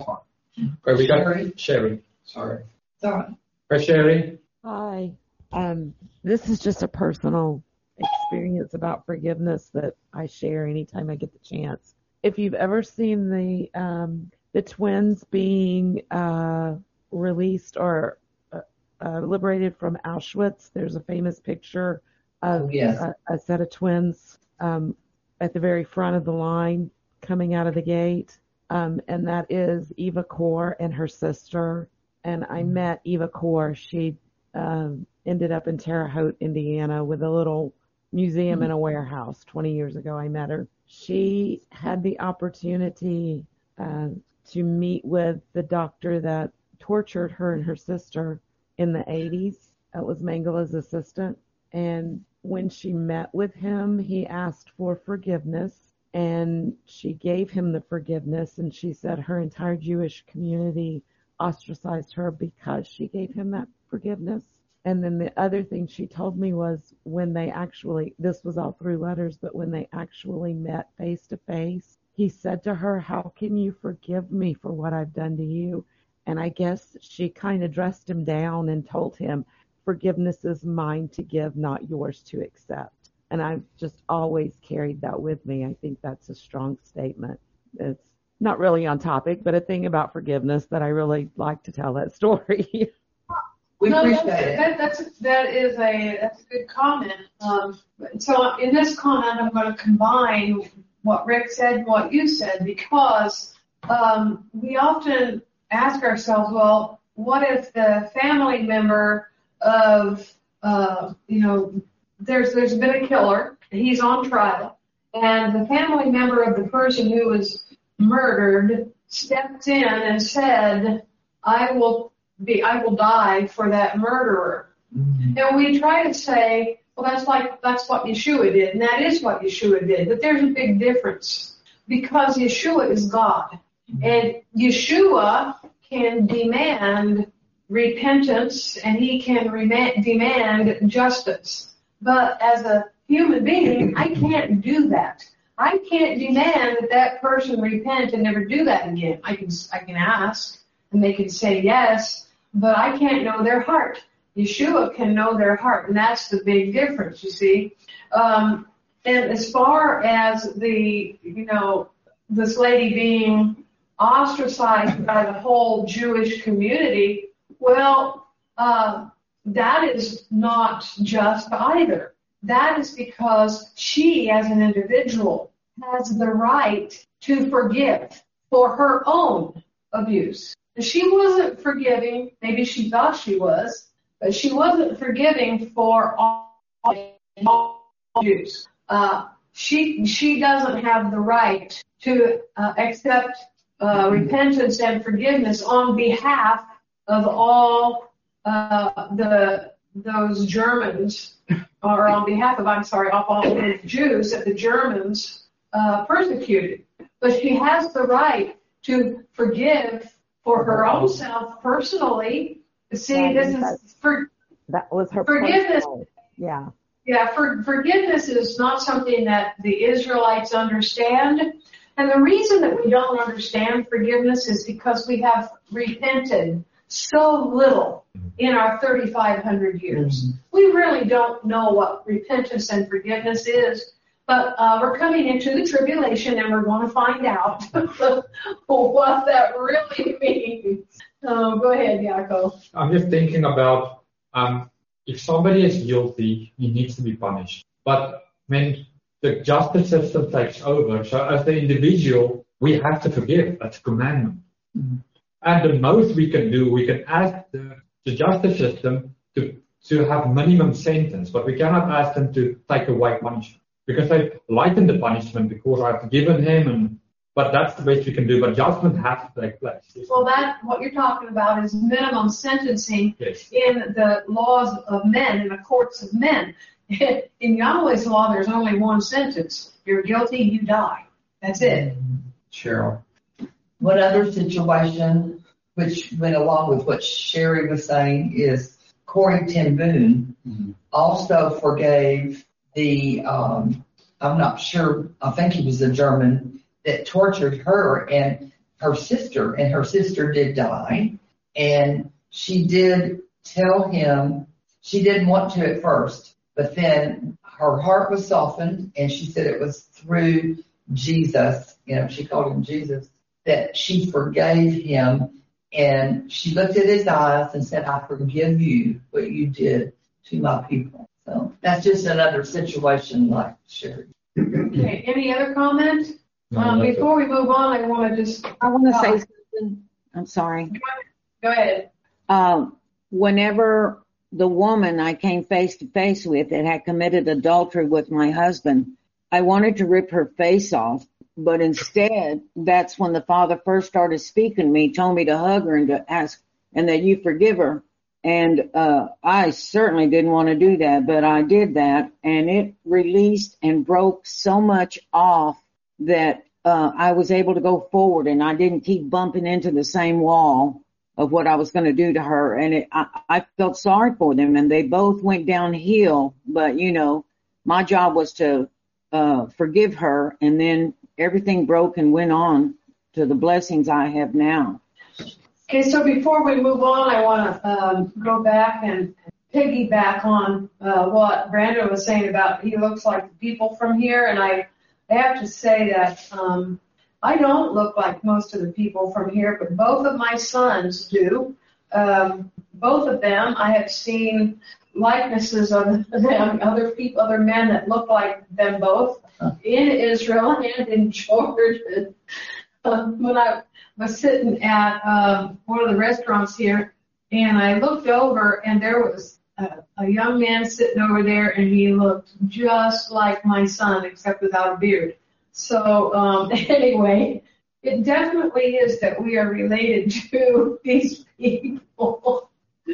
Okay, we got Sherry. Sherry. Sorry. Sorry. Hi, Sherry. Hi. Um, this is just a personal experience about forgiveness that I share anytime I get the chance. If you've ever seen the um, the twins being uh, released or uh, uh, liberated from Auschwitz, there's a famous picture of Oh, yes. a, a set of twins um, at the very front of the line coming out of the gate. Um, and that is Eva Kor and her sister. And I met Eva Kor. She um, ended up in Terre Haute, Indiana, with a little museum in a warehouse. twenty years ago, I met her. She had the opportunity uh, to meet with the doctor that tortured her and her sister in the eighties. That was Mengele's assistant. And when she met with him, he asked for forgiveness. And she gave him the forgiveness. And she said her entire Jewish community ostracized her because she gave him that forgiveness. And then the other thing she told me was when they actually, this was all through letters, but when they actually met face to face, he said to her, how can you forgive me for what I've done to you? And I guess she kind of dressed him down and told him, forgiveness is mine to give, not yours to accept. And I've just always carried that with me. I think that's a strong statement. It's not really on topic, but a thing about forgiveness that I really like to tell that story. We no, appreciate that's, it. That, that's that is a that's a good comment. Um, so in this comment, I'm going to combine what Rick said and what you said, because um, we often ask ourselves, well, what if the family member of uh, you know there's there's been a killer, he's on trial, and the family member of the person who was murdered stepped in and said, I will be, I will die for that murderer. Mm-hmm. And we try to say, well, that's like, that's what Yeshua did, and that is what Yeshua did, but there's a big difference, because Yeshua is God, mm-hmm. and Yeshua can demand repentance, and he can rema- demand justice, but as a human being, I can't do that. I can't demand that that person repent and never do that again. I can, I can ask, and they can say yes, but I can't know their heart. Yeshua can know their heart, and that's the big difference, you see. Um, and as far as the, you know, this lady being ostracized by the whole Jewish community, well, uh, that is not just either. That is because she, as an individual, has the right to forgive for her own abuse. She wasn't forgiving, maybe she thought she was, but she wasn't forgiving for all, all abuse. Uh, she, she doesn't have the right to uh, accept uh, repentance and forgiveness on behalf of all uh, the those Germans, or on behalf of, I'm sorry, of all the Jews that the Germans uh, persecuted. But she has the right to forgive for her own self personally. See, this is for that was her forgiveness. Personal. Yeah. Yeah, for, forgiveness is not something that the Israelites understand. And the reason that we don't understand forgiveness is because we have repented so little in our thirty-five hundred years. Mm-hmm. We really don't know what repentance and forgiveness is, but uh, we're coming into the tribulation and we're going to find out what that really means. Oh, go ahead, Yaakov. I'm just thinking about um, if somebody is guilty, he needs to be punished. But when the justice system takes over, so as the individual, we have to forgive. That's a commandment. Mm-hmm. And the most we can do, we can ask the, the justice system to, to have minimum sentence, but we cannot ask them to take away punishment. Because they lighten the punishment because I've forgiven him, and but that's the best we can do. But judgment has to take place. Well, that what you're talking about is minimum sentencing yes. in the laws of men, in the courts of men. In Yahweh's law, there's only one sentence. You're guilty, you die. That's it. Cheryl. One other situation, which went along with what Sherry was saying, is Corrie ten Boom mm-hmm. also forgave the, um, I'm not sure, I think he was a German that tortured her and her sister, and her sister did die. And she did tell him, she didn't want to at first, but then her heart was softened, and she said it was through Jesus, you know, she called him Jesus, that she forgave him, and she looked at his eyes and said, I forgive you what you did to my people. So that's just another situation like Sherry. Okay, any other comment? No, um, before we move on, I want to just... I want to say something. I'm sorry. Go ahead. Um, whenever the woman I came face to face with that had committed adultery with my husband, I wanted to rip her face off. But instead, that's when the Father first started speaking to me, told me to hug her and to ask, and that you forgive her. And uh I certainly didn't want to do that, but I did that, and it released and broke so much off that uh I was able to go forward, and I didn't keep bumping into the same wall of what I was going to do to her. And it, I, I felt sorry for them, and they both went downhill. But, you know, my job was to uh forgive her, and then everything broke and went on to the blessings I have now. Okay, so before we move on, I want to um, go back and piggyback on uh, what Brandon was saying about he looks like the people from here, and I, I have to say that um, I don't look like most of the people from here, but both of my sons do. Um, both of them, I have seen likenesses of them, other people, other men that look like them both in Israel and in Jordan. Uh, when I was sitting at um, one of the restaurants here, and I looked over, and there was a, a young man sitting over there, and he looked just like my son, except without a beard. So um, anyway, it definitely is that we are related to these people.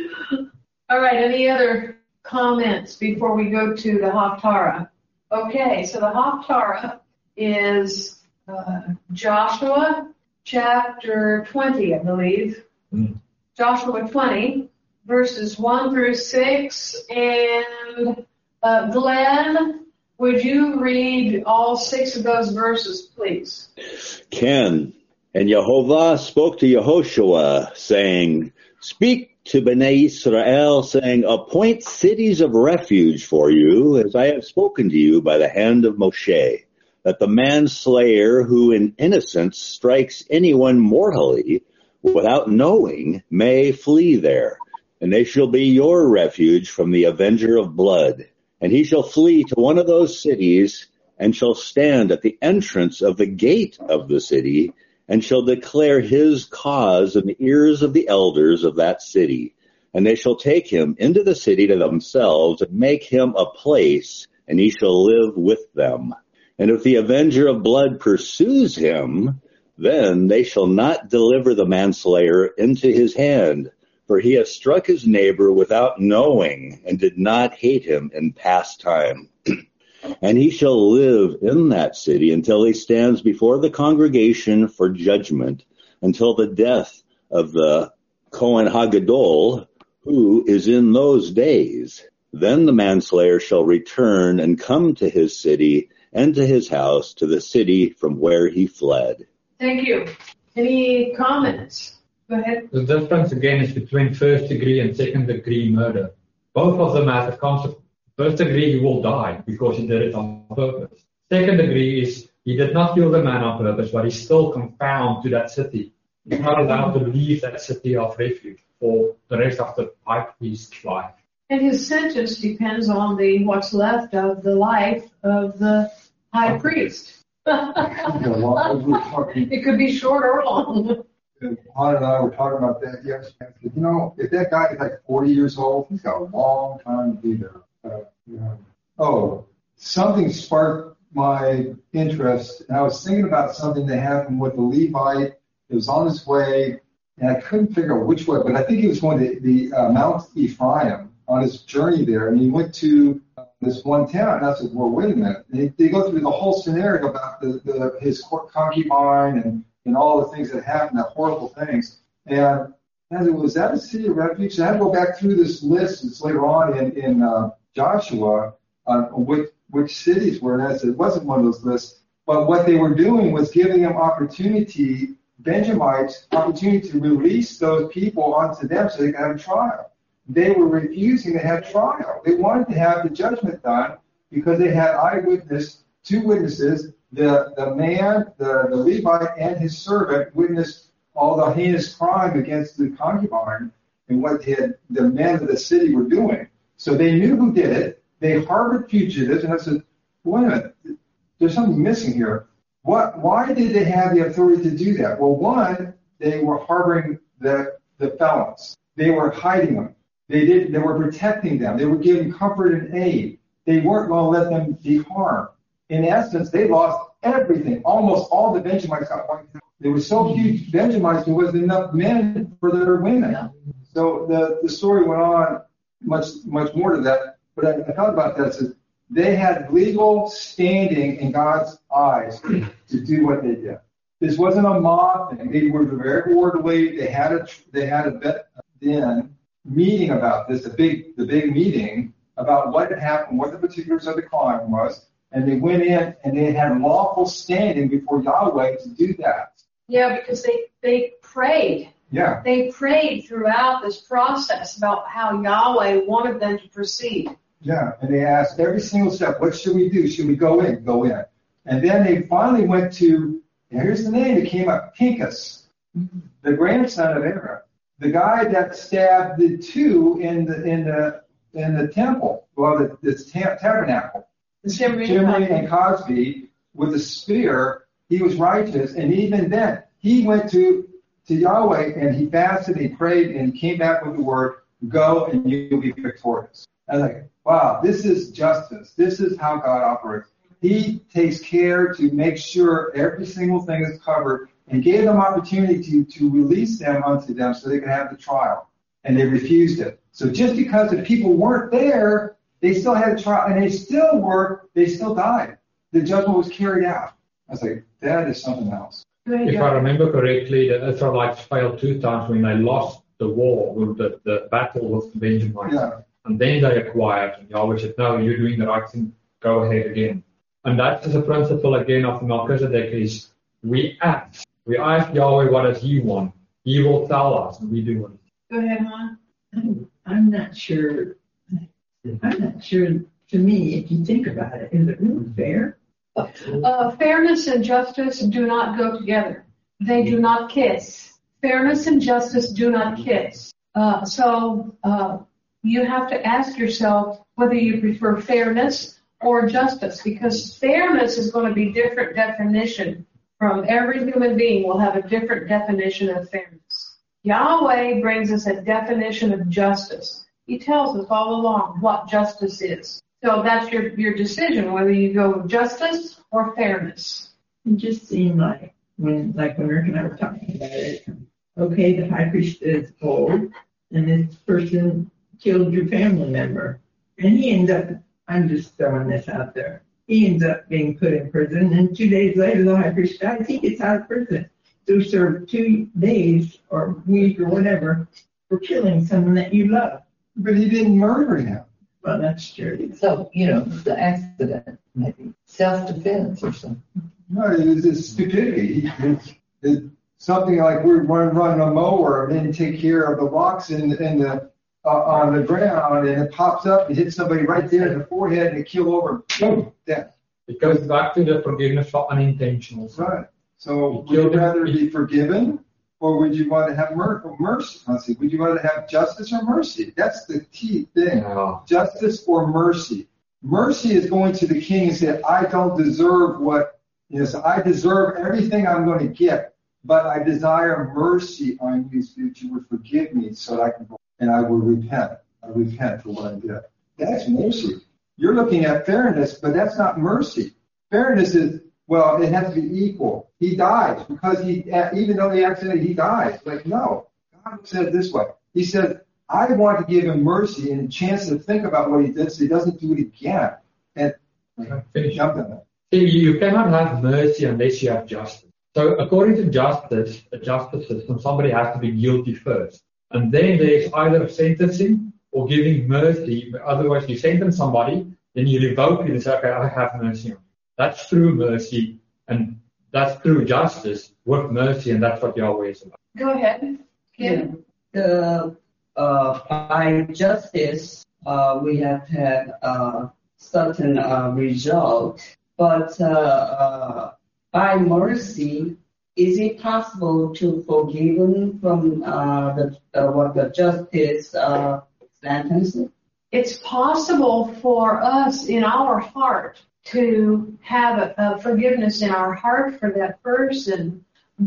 All right, any other comments before we go to the Haftarah? Okay, so the Haftarah is uh, Joshua chapter twenty, I believe. Mm. Joshua twenty, verses one through six. And uh, Glenn, would you read all six of those verses, please? Ken, and Yehovah spoke to Yehoshua, saying, speak to Bnei Israel, saying, appoint cities of refuge for you, as I have spoken to you by the hand of Moshe, that the manslayer who in innocence strikes anyone mortally without knowing may flee there, and they shall be your refuge from the avenger of blood. And he shall flee to one of those cities, and shall stand at the entrance of the gate of the city, and shall declare his cause in the ears of the elders of that city. And they shall take him into the city to themselves, and make him a place, and he shall live with them. And if the avenger of blood pursues him, then they shall not deliver the manslayer into his hand, for he has struck his neighbor without knowing, and did not hate him in past time. And he shall live in that city until he stands before the congregation for judgment, until the death of the Kohen Hagadol, who is in those days. Then the manslayer shall return and come to his city and to his house, to the city from where he fled. Thank you. Any comments? Go ahead. The difference again is between first degree and second degree murder. Both of them have a consequence. First degree, he will die because he did it on purpose. Second degree is he did not kill the man on purpose, but he's still confined to that city. He's not allowed to leave that city of refuge for the rest of the high priest's life. And his sentence depends on the what's left of the life of the high priest. It could be short or long. Han and I were talking about that yesterday. You know, if that guy is like forty years old, he's got a long time to be there. Uh, you know. Oh, something sparked my interest, and I was thinking about something that happened with the Levite. It was on his way, and I couldn't figure out which way, but I think he was going to the uh, Mount Ephraim on his journey there, and he went to uh, this one town. And I said, well, wait a minute. And they, they go through the whole scenario about the, the his concubine and, and all the things that happened, the horrible things. And I said, was that a city of refuge? So I had to go back through this list. It's later on in, in uh, Joshua, uh, which, which cities were. And I said, it wasn't one of those lists. But what they were doing was giving them opportunity, Benjamites, opportunity to release those people onto them so they could have a trial. They were refusing to have trial. They wanted to have the judgment done because they had eyewitness, two witnesses, the, the man, the, the Levite, and his servant witnessed all the heinous crime against the concubine and what they had, the men of the city were doing. So they knew who did it. They harbored fugitives, and I said, wait a minute, there's something missing here. What? Why did they have the authority to do that? Well, one, they were harboring the, the felons. They were hiding them. They did. They were protecting them. They were giving comfort and aid. They weren't going to let them be harmed. In essence, they lost everything. Almost all the Benjamites got wiped out. They were so huge, Benjamites, there wasn't enough men for their women. So the, the story went on much much more to that. But I, I thought about that. Says they had legal standing in God's eyes to do what they did. This wasn't a mob thing. They were very orderly. They had a they had a then meeting about this, the big the big meeting about what had happened, what the particulars of the crime was, and they went in and they had lawful standing before Yahweh to do that. Yeah, because they they prayed. Yeah. They prayed throughout this process about how Yahweh wanted them to proceed. Yeah, and they asked every single step, what should we do? Should we go in? Go in. And then they finally went to, here's the name that came up, Pinchas, the grandson of Aaron, the guy that stabbed the two in the in the in the temple, well, the, this ta- tabernacle. Shimri and Cosby with a spear. He was righteous, and even then he went to to Yahweh and he fasted, he prayed, and he came back with the word, "Go and you'll be victorious." I was like, wow, this is justice. This is how God operates. He takes care to make sure every single thing is covered and gave them opportunity to, to release them unto them so they could have the trial. And they refused it. So just because the people weren't there, they still had a trial, and they still were, they still died. The judgment was carried out. I was like, that is something else. If I remember correctly, the Israelites failed two times when they lost the war, with the, the battle with the Benjamites. Yeah. And then they acquired, and Yahweh said, no, you're doing the right thing, go ahead again. And that is a principle again of Melchizedek is we act. We ask Yahweh what does he want. He will tell us, and we do it. Go ahead, Juan. I'm, I'm not sure. I'm not sure. To me, if you think about it, is it really fair? Uh, fairness and justice do not go together. They do not kiss. Fairness and justice do not kiss. Uh, so uh, you have to ask yourself whether you prefer fairness or justice, because fairness is going to be different definition from every human being will have a different definition of fairness. Yahweh brings us a definition of justice. He tells us all along what justice is. So that's your, your decision, whether you go with justice or fairness. It just seemed like when, like when Rick and I were talking about it, okay, the high priest is old, and this person killed your family member, and he ends up, I'm just throwing this out there, he ends up being put in prison, and two days later the high priest dies, he gets out of prison. So serve two days or week or whatever for killing someone that you love. But he didn't murder him. Well, that's true. So, you know, the accident, maybe self-defense or something. No, it was just stupidity. It's, it's something like we're running a mower and then take care of the rocks in, in the uh, on the ground, and it pops up and hits somebody right there in the forehead and it kill over. Boom, death. It goes back to the forgiveness for unintentional. Right. So would you rather be forgiven, or would you want to have mer- mercy? Let's see. Would you want to have justice or mercy? That's the key thing. Yeah. Justice or mercy. Mercy is going to the king and say, I don't deserve what, you know, so I deserve everything I'm going to get, but I desire mercy on you so that you would forgive me so that I can go and I will repent. I repent for what I did. That's mercy. You're looking at fairness, but that's not mercy. Fairness is, well, it has to be equal. He dies because he, even though he accidentally, he dies. Like, no. God said it this way. He said, I want to give him mercy and a chance to think about what he did so he doesn't do it again. And jump in there. You cannot have mercy unless you have justice. So according to justice, a justice system, somebody has to be guilty first. And then there's either sentencing or giving mercy. Otherwise, you sentence somebody, then you revoke it and say, okay, I have mercy on you. That's true mercy, and that's true justice with mercy, and that's what Yahweh is about. Go ahead. Yeah. The, uh, by justice, uh, we have to have a certain uh, result, but uh, uh, by mercy, is it possible to forgive them from uh, the uh, what the justice uh, sentence? It's possible for us in our heart to have a, a forgiveness in our heart for that person,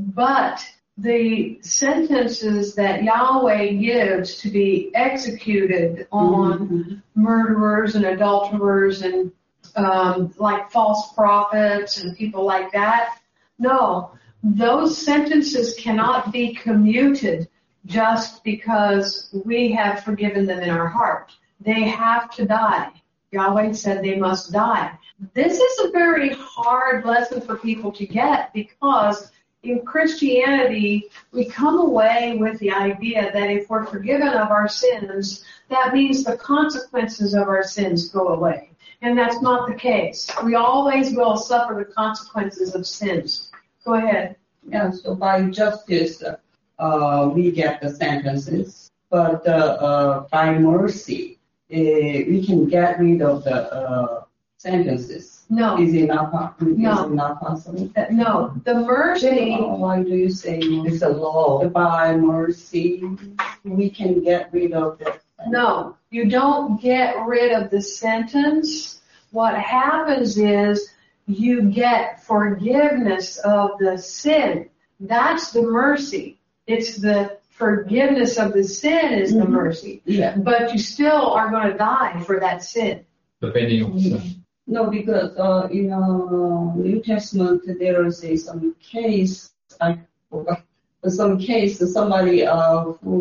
but the sentences that Yahweh gives to be executed on mm-hmm. murderers and adulterers and um, like false prophets and people like that, no. Those sentences cannot be commuted just because we have forgiven them in our heart. They have to die. Yahweh said they must die. This is a very hard lesson for people to get because in Christianity, we come away with the idea that if we're forgiven of our sins, that means the consequences of our sins go away. And that's not the case. We always will suffer the consequences of sins. Go ahead. Yeah, so by justice, uh, uh, we get the sentences. But uh, uh, by mercy, uh, we can get rid of the uh, sentences. No. Is it not, po- is No. it not possible? That- No, the mercy, Why do you say It's a law. by mercy we can get rid of the? no, you don't get rid of the sentence. What happens is you get forgiveness of the sin. That's the mercy. It's the forgiveness of the sin is the Mhm. mercy. Yeah. But you still are going to die for that sin. Depending on sin. No, because uh, in uh, New Testament there is a, some case, I forgot, some case somebody uh,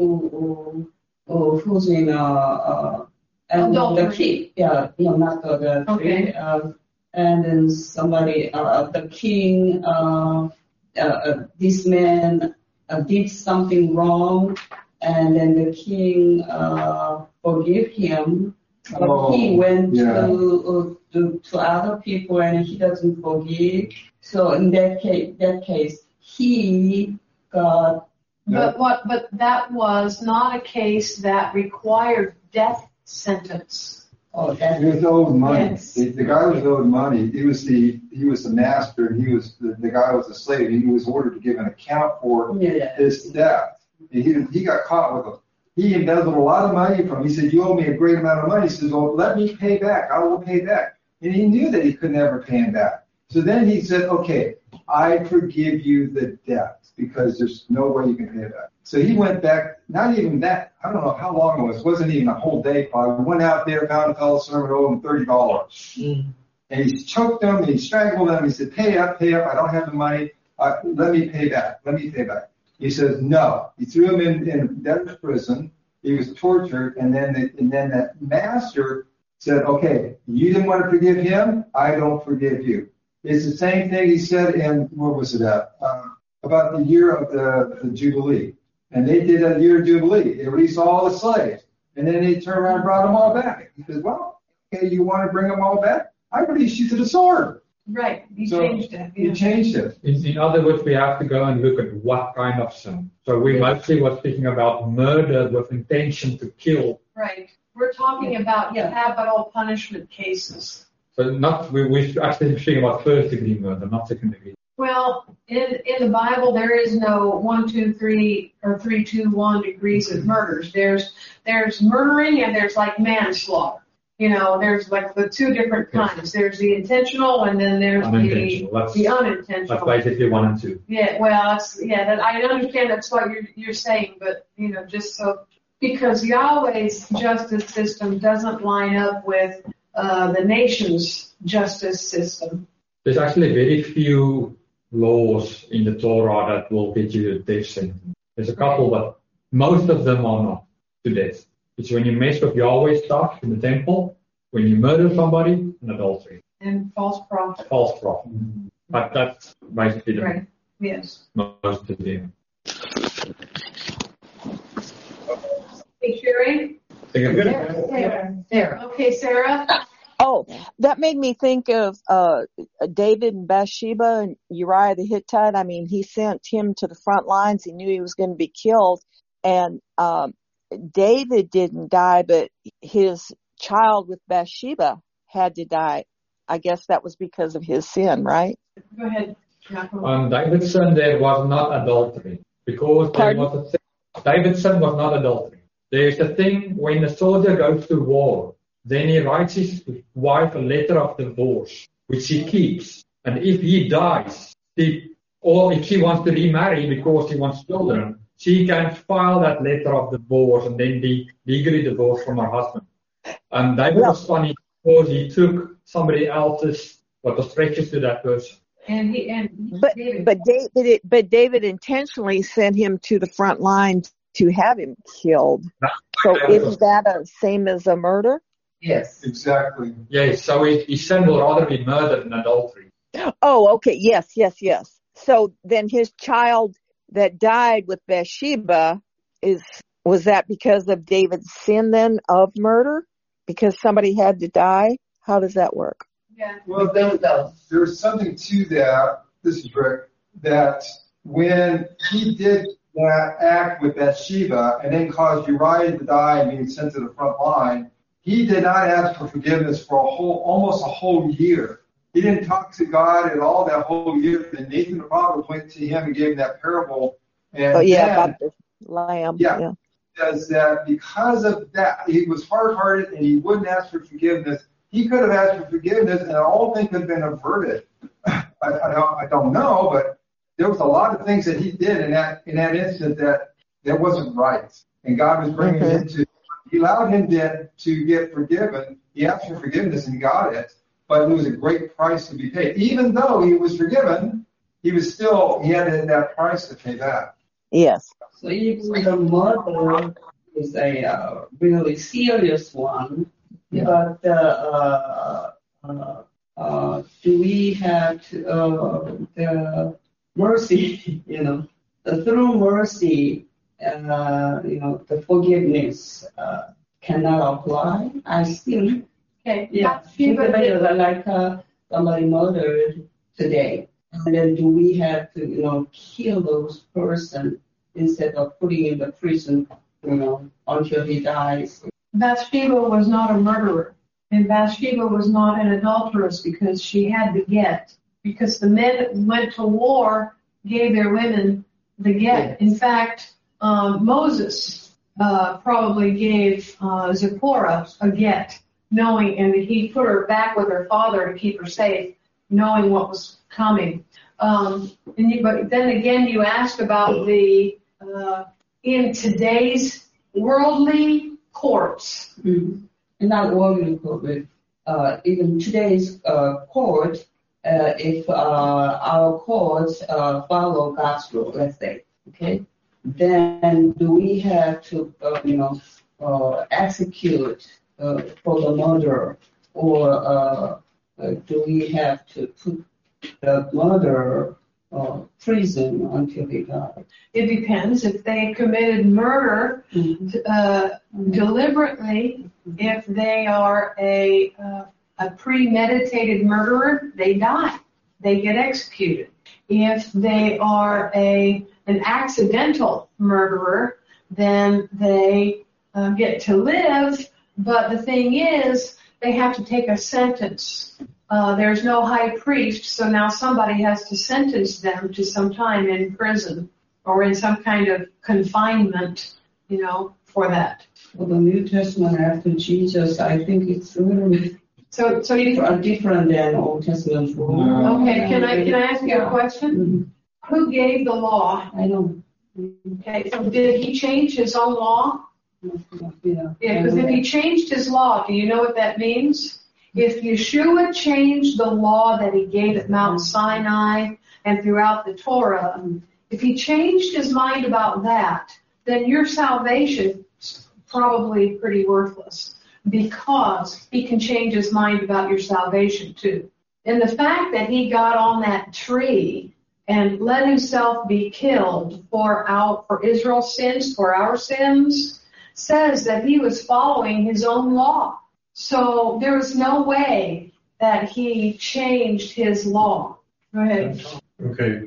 who, who who's in uh, uh and the Adultery. king, yeah, no, not the, the Okay. uh, and then somebody uh, the king uh, uh, uh this man uh, did something wrong, and then the king uh forgive him. But Oh, he went yeah. to, uh, to to other people and he doesn't forgive. So in that case, that case, he got. But what? But that was not a case that required death sentence. Oh, that. He was owed money. Yes. The, the guy was owed money. He was the he was the master, and he was the, the guy was a slave. He was ordered to give an account for Yeah. his death. And he he got caught with a he embezzled a lot of money from him. He said, "You owe me a great amount of money." He says, "Oh, let me pay back. I will pay back." And he knew that he could never pay him back. So then he said, "Okay, I forgive you the debt because there's no way you can pay it back." So he went back. Not even that. I don't know how long it was. It wasn't even a whole day. Probably went out there, found a fellow servant, owed him thirty dollars. Mm. And he choked them and he strangled them. He said, "Pay up, pay up. I don't have the money. Uh, let me pay back. Let me pay back." He says, "No." He threw him in, in debtor's prison. He was tortured. And then the, and then that master said, "Okay, you didn't want to forgive him. I don't forgive you." It's the same thing he said in, where was it at? Uh, about the year of the, the Jubilee. And they did a year of Jubilee. They released all the slaves. And then they turned around and brought them all back. He says, "Well, okay, you want to bring them all back? I released you to the sword." Right. He So, changed it. He Yeah. changed it. In, in other words, we have to go and look at what kind of sin. So we mostly were speaking about murder with intention to kill. Right. We're talking about capital punishment cases. So not we we actually speaking about first degree murder, not second degree. Well, in in the Bible, there is no one, two, three, or three, two, one degrees of murders. There's there's murdering and there's like manslaughter. You know, there's like the two different kinds. There's the intentional and then there's the Unintentional. That's, the that's unintentional. basically one and two. Yeah, well, that's, yeah, that, I understand that's what you're you're saying, but you know, just so because Yahweh's justice system doesn't line up with uh, the nation's justice system. There's actually very few laws in the Torah that will get you a death sentence. There's a couple, but most of them are not to death. It's when you mess with Yahweh stuff in the temple, when you murder somebody, and adultery, And false prophet. false prophet. But that's basically the Right. Yes. most of them. Hey, Sherry? Sarah. Sarah. Okay, Sarah. Oh, that made me think of uh, David and Bathsheba and Uriah the Hittite. I mean, he sent him to the front lines. He knew he was going to be killed. And um, David didn't die, but his child with Bathsheba had to die. I guess that was because of his sin, right? Go ahead, Jacob. On David's sin, there was not adultery. Because there was a thing. David's sin was not adultery. There's a thing when a soldier goes to war, then he writes his wife a letter of divorce, which he keeps. And if he dies, he, or if she wants to remarry because she wants children, she can file that letter of divorce and then be legally divorced from her husband. And David Yeah. was funny because he took somebody else's, what was precious to that person. And he and But David. but David but David intentionally sent him to the front line to have him killed. So isn't that a same as a murder? Yes. Exactly. Yes, so his, his sin will rather be murder than adultery. Oh, okay. Yes, yes, yes. So then his child that died with Bathsheba is was that because of David's sin then of murder? Because somebody had to die? How does that work? Yeah. Well, There there, there's something to that. This is Rick. That when he did that act with Bathsheba and then caused Uriah to die and being sent to the front line, he did not ask for forgiveness for a whole, almost a whole year. He didn't talk to God at all that whole year. Then Nathan the prophet went to him and gave him that parable. And Oh yeah, then, about the lamb. yeah, Yeah. says that because of that, he was hard-hearted and he wouldn't ask for forgiveness. He could have asked for forgiveness and the whole thing could have been averted. I, I, don't, I don't know, but there was a lot of things that he did in that in that instant that that wasn't right, and God was bringing Mm-hmm. him to. He allowed him to, to get forgiven. He asked for forgiveness and he got it, but it was a great price to be paid. Even though he was forgiven, he was still he had that price to pay back. Yes. So if the murder is a uh, really serious one, Yeah. but uh, uh, uh, do we have to, uh, the mercy, you know, the through mercy, uh, you know, the forgiveness uh, cannot apply? I think. Okay. Yeah. Think about it like uh, somebody murdered today, and then do we have to, you know, kill those person instead of putting in the prison, you know, until he dies? Bathsheba was not a murderer, and Bathsheba was not an adulteress because she had the get. Because the men that went to war gave their women the get. In fact, um, Moses uh, probably gave uh, Zipporah a get, knowing, and he put her back with her father to keep her safe, knowing what was coming. Um, and you, but then again, you asked about the uh, in today's worldly courts. Mm-hmm. And not worldly court, but uh, even today's uh, court, uh, if uh, our courts uh, follow God's law, let's say, okay, then do we have to, uh, you know, uh, execute uh, for the murderer, or uh, uh, do we have to put the murderer uh, prison until he dies? It depends. If they committed murder uh, deliberately, if they are a uh, a premeditated murderer, they die. They get executed. If they are a an accidental murderer, then they uh, get to live. But the thing is, they have to take a sentence. Uh, there's no high priest, so now somebody has to sentence them to some time in prison or in some kind of confinement, you know, for that. Well, the New Testament after Jesus, I think it's really so so you different, different than Old Testament rule. Okay, can I can I ask you a question? Mm-hmm. Who gave the law? I know. Okay, so did he change his own law? Yeah, yeah, because if he changed his law, do you know what that means? If Yeshua changed the law that he gave at Mount Sinai and throughout the Torah, if he changed his mind about that, then your salvation is probably pretty worthless because he can change his mind about your salvation too. And the fact that he got on that tree and let himself be killed for our, for Israel's sins, for our sins, says that he was following his own law. So there was no way that he changed his law. Go ahead. Okay.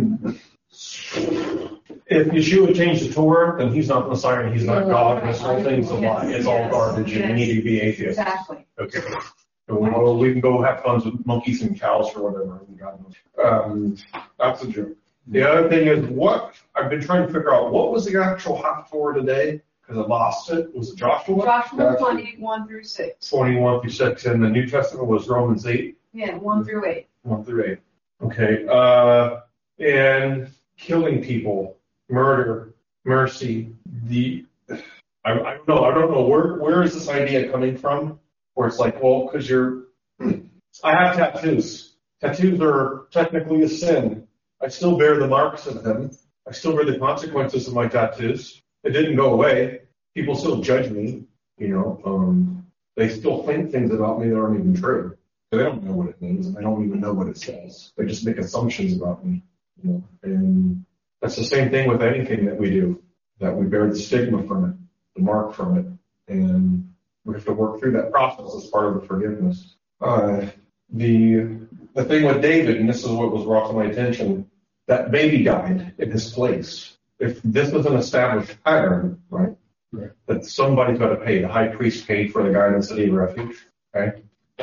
If Yeshua changed the Torah, then he's not the Messiah, he's not God, this whole thing's a lie. It's all garbage, and we need to be atheists. Exactly. Okay. Well, we can go have fun with monkeys and cows or whatever. God knows. Um, that's a joke. The other thing is, what I've been trying to figure out, what was the actual Haftorah today? Because I lost it. Was it Joshua? Joshua twenty, one through six. twenty-one through six, and the New Testament was Romans eight. Yeah, one through eight. One through eight. Okay. Uh, and killing people, murder, mercy. The I, I don't know. I don't know where where is this idea coming from? Where it's like, well, because you're. I have tattoos. Tattoos are technically a sin. I still bear the marks of them. I still bear the consequences of my tattoos. It didn't go away. People still judge me. You know, um, they still think things about me that aren't even true. They don't know what it means. I don't even know what it says. They just make assumptions about me. You know, and that's the same thing with anything that we do. That we bear the stigma from it, the mark from it, and we have to work through that process as part of the forgiveness. Uh, the the thing with David, and this is what was brought to my attention, that baby died in his place. if this was an established pattern, right, Right. that somebody's got to pay, the high priest paid for the guy in the city of refuge, right?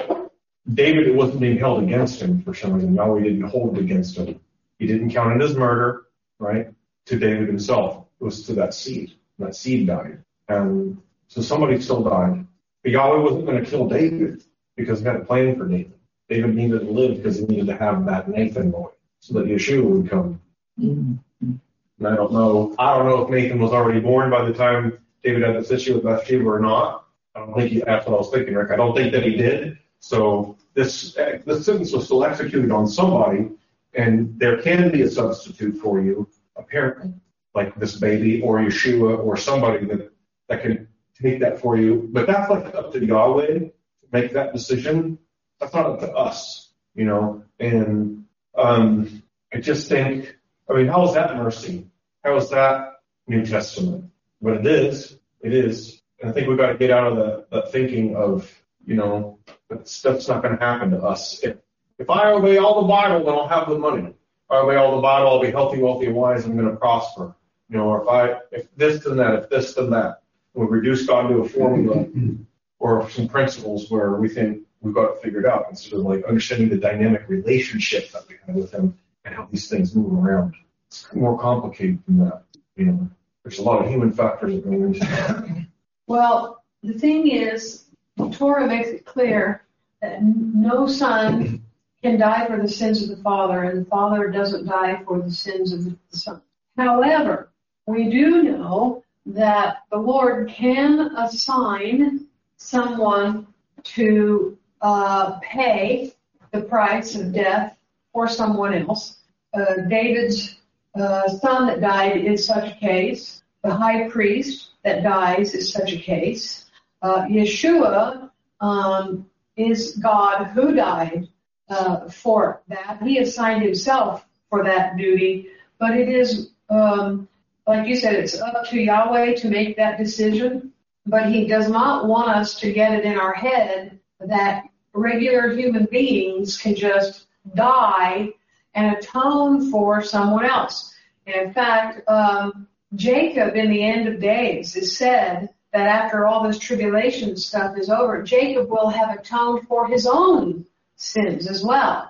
David, it wasn't being held against him for some reason. Yahweh didn't hold it against him. He didn't count it as murder, right, to David himself. It was to that seed. That seed died. And so somebody still died. But Yahweh wasn't going to kill David because he had a plan for David. David needed to live because he needed to have that Nathan boy so that Yeshua would come. Mm-hmm. And I don't know. I don't know if Nathan was already born by the time David had this issue with Bathsheba or not. I don't think he, that's what I was thinking, Rick. I don't think that he did. So this this sentence was still executed on somebody, and there can be a substitute for you, apparently, like this baby or Yeshua or somebody that, that can take that for you. But that's like up to Yahweh to make that decision. That's not up to us, you know. And um, I just think, I mean, how is that mercy? How is that New Testament? But it is. It is. And I think we've got to get out of the, the thinking of, you know, that stuff's not going to happen to us. If, if I obey all the Bible, then I'll have the money. If I obey all the Bible, I'll be healthy, wealthy, and wise, I'm going to prosper. You know, or if I, if this then that, if this then that. We reduce God to a formula or some principles where we think we've got it figured out instead of like understanding the dynamic relationship that we have with Him and how these things move around. It's more complicated than that. You know, there's a lot of human factors that go into that. Well, the thing is, the Torah makes it clear that no son can die for the sins of the father, and the father doesn't die for the sins of the son. However, we do know that the Lord can assign someone to uh, pay the price of death for someone else. Uh, David's uh, son that died is such a case. The high priest that dies is such a case. Uh, Yeshua um, is God who died uh, for that. He assigned himself for that duty, but it is, um, like you said, it's up to Yahweh to make that decision, but He does not want us to get it in our head that regular human beings can just die and atone for someone else. And in fact, um, Jacob in the end of days is said that after all this tribulation stuff is over, Jacob will have atoned for his own sins as well.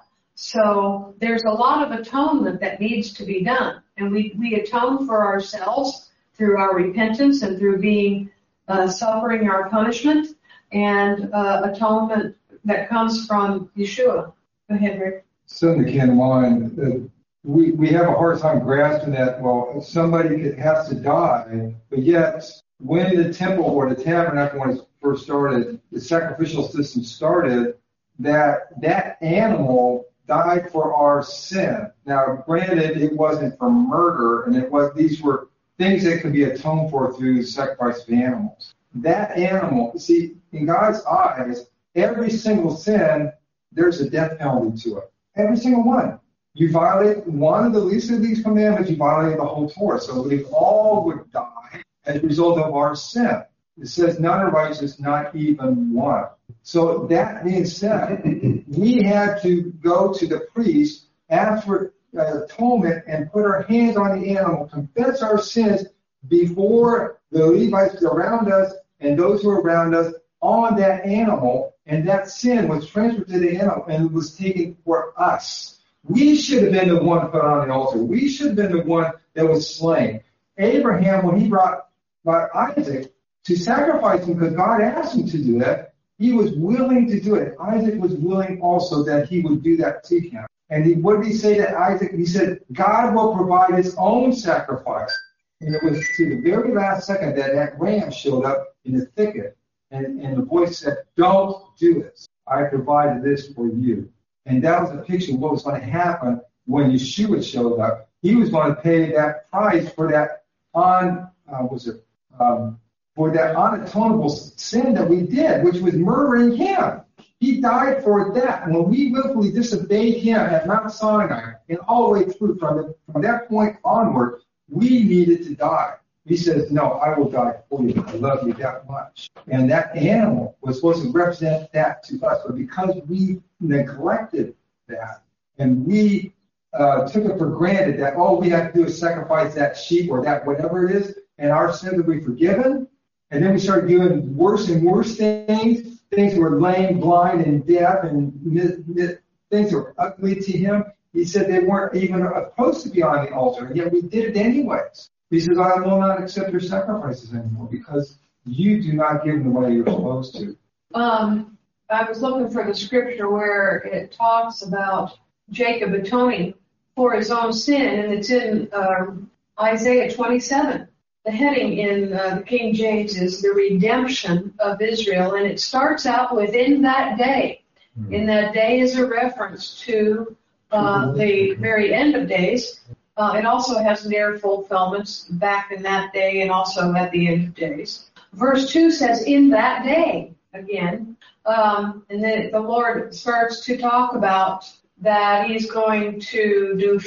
So there's a lot of atonement that needs to be done. And we, we atone for ourselves through our repentance and through being uh, suffering our punishment, and uh, atonement that comes from Yeshua. Go ahead, Rick. Something that came to mind. Uh, we, we have a hard time grasping that, well, somebody could, has to die, but yet when the temple or the tabernacle, when it first started, the sacrificial system started, that that animal died for our sin. Now, granted, it wasn't for murder, and it was these were things that could be atoned for through the sacrifice of animals. That animal, see, in God's eyes, every single sin, there's a death penalty to it. Every single one. You violate one of the least of these commandments, you violate the whole Torah. So we all would die as a result of our sin. It says none are righteous, not even one. So that being said, we had to go to the priest, ask for uh, atonement, and put our hands on the animal, confess our sins before the Levites around us and those who are around us on that animal, and that sin was transferred to the animal and was taken for us. We should have been the one put on the altar. We should have been the one that was slain. Abraham, when he brought, brought Isaac to sacrifice him, because God asked him to do that, he was willing to do it. Isaac was willing also that he would do that to him. And he, what did he say to Isaac? He said, God will provide his own sacrifice. And it was to the very last second that that ram showed up in the thicket. And, and the voice said, don't do this. I provided this for you. And that was a picture of what was going to happen when Yeshua showed up. He was going to pay that price for that on, uh, was it, um, for that unatonable sin that we did, which was murdering him. He died for that. When we willfully disobeyed him at Mount Sinai and all the way through from, the, from that point onward, we needed to die. He says, no, I will die for you. I love you that much. And that animal was supposed to represent that to us. But because we neglected that and we uh, took it for granted that, oh, we have to do is sacrifice that sheep or that whatever it is, and our sins will be forgiven. And then we started doing worse and worse things, things that were lame, blind, and deaf, and things that were ugly to him. He said they weren't even supposed to be on the altar, and yet we did it anyways. He says, I will not accept your sacrifices anymore because you do not give them the way you're supposed to. Um, I was looking for the scripture where it talks about Jacob atoning for his own sin, and it's in uh, Isaiah twenty-seven. The heading in uh, the King James is the redemption of Israel, and it starts out with in that day. Mm-hmm. In that day is a reference to uh, the very end of days. Uh, it also has near fulfillments back in that day and also at the end of days. Verse two says, in that day, again, um, and then the Lord starts to talk about that he's going to do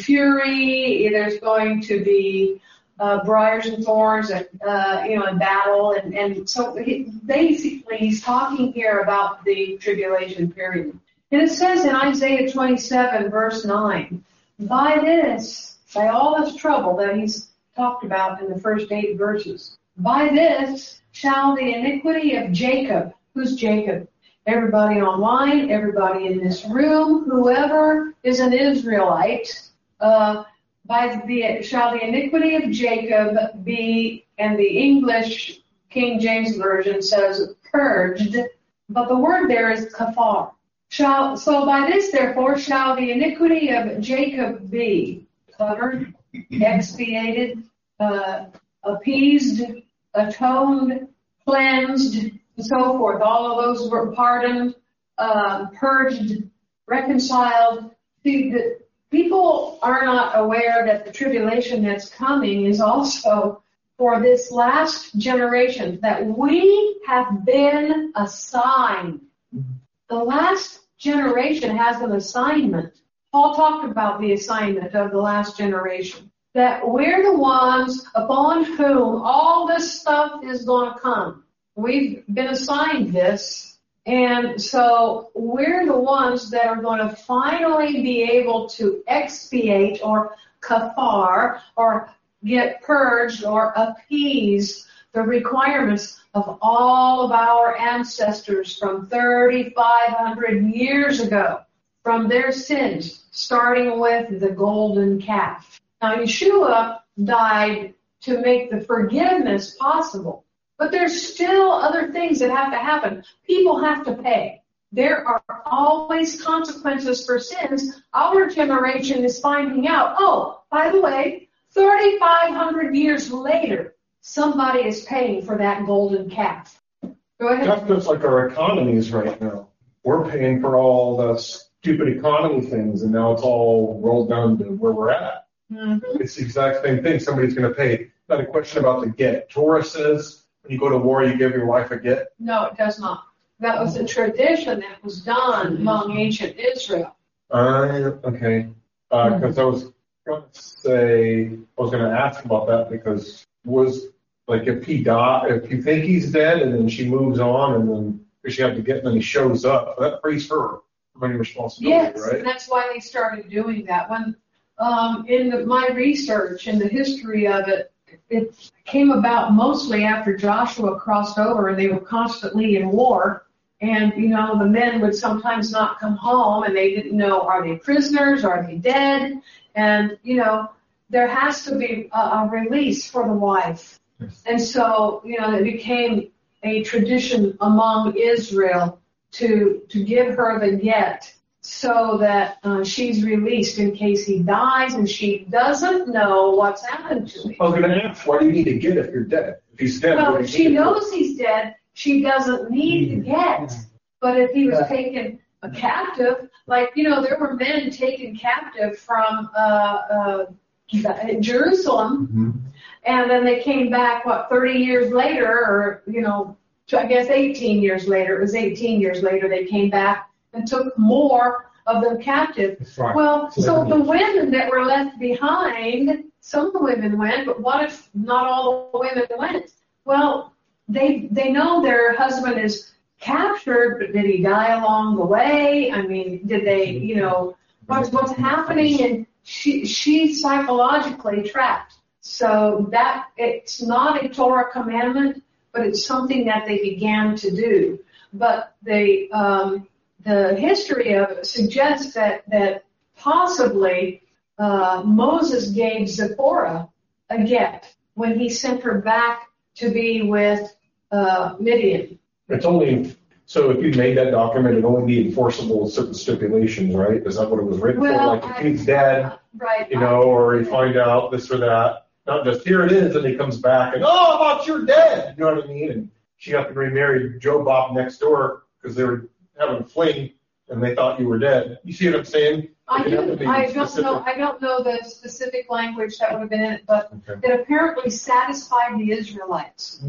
fury, there's going to be uh, briars and thorns, uh, you know, in battle, and, and so he, basically he's talking here about the tribulation period. And it says in Isaiah twenty-seven, verse nine, by this, by all this trouble that he's talked about in the first eight verses, by this shall the iniquity of Jacob, who's Jacob? Everybody online, everybody in this room, whoever is an Israelite, uh, by the shall the iniquity of Jacob be, and the English King James Version says purged, but the word there is kafar. Shall, so by this, therefore, shall the iniquity of Jacob be covered, expiated, uh, appeased, atoned, cleansed, and so forth. All of those were pardoned, uh, purged, reconciled. See, the people are not aware that the tribulation that's coming is also for this last generation, that we have been assigned. The last generation has an assignment. Paul talked about the assignment of the last generation, that we're the ones upon whom all this stuff is going to come. We've been assigned this, and so we're the ones that are going to finally be able to expiate or kafar or get purged or appease the requirements of all of our ancestors from thirty-five hundred years ago, from their sins, starting with the golden calf. Now, Yeshua died to make the forgiveness possible, but there's still other things that have to happen. People have to pay. There are always consequences for sins. Our generation is finding out, oh, by the way, thirty-five hundred years later, somebody is paying for that golden calf. Go ahead. That's just like our economies right now. We're paying for all the stupid economy things, and now it's all rolled down to where we're at. Mm-hmm. It's the exact same thing. Somebody's going to pay. Not a question about the get. Torah says when you go to war, you give your wife a get. No, it does not. That was a tradition that was done among ancient Israel. Uh, okay. Because uh, I was going to say, I was going to ask about that because was like if he die, if you think he's dead and then she moves on and then she had to get and then he shows up, that frees her from any responsibility, yes, right? Yes, and that's why they started doing that. When um, in the, my research and the history of it, it came about mostly after Joshua crossed over and they were constantly in war. And, you know, the men would sometimes not come home and they didn't know, are they prisoners? Are they dead? And, you know, there has to be a, a release for the wife. Yes. And so, you know, it became a tradition among Israel to to give her the get so that uh, she's released in case he dies and she doesn't know what's happened to him. I was going to ask, why do you need to get if you're dead? If he's dead, well, if she knows he's dead, she doesn't need to get. But if he was taken a captive, like, you know, there were men taken captive from uh, uh, Jerusalem, mm-hmm. and then they came back, what, thirty years later, or, you know, I guess eighteen years later, it was eighteen years later, they came back and took more of them captive. Right. Well, so, so the women that were left behind, some of the women went, but what if not all the women went? Well, they they know their husband is captured, but did he die along the way? I mean, did they, you know, what's what's happening? And she she's psychologically trapped. So that it's not a Torah commandment, but it's something that they began to do. But the um, the history of it suggests that that possibly uh, Moses gave Zipporah a get when he sent her back to be with uh, Midian. It's only, so if you made that document, it'd only be enforceable with certain stipulations, right? Is that what it was written Well, for? Like, I- if he's dead, Right. you know, or you find out this or that. Not just, here it is, and he comes back and, oh, about you're dead. You know what I mean? And she got to remarry Joe Bob next door because they were having a fling and they thought you were dead. You see what I'm saying? I It had to do. be I don't specific. know. I don't know the specific language that would have been in it, but Okay. it apparently satisfied the Israelites.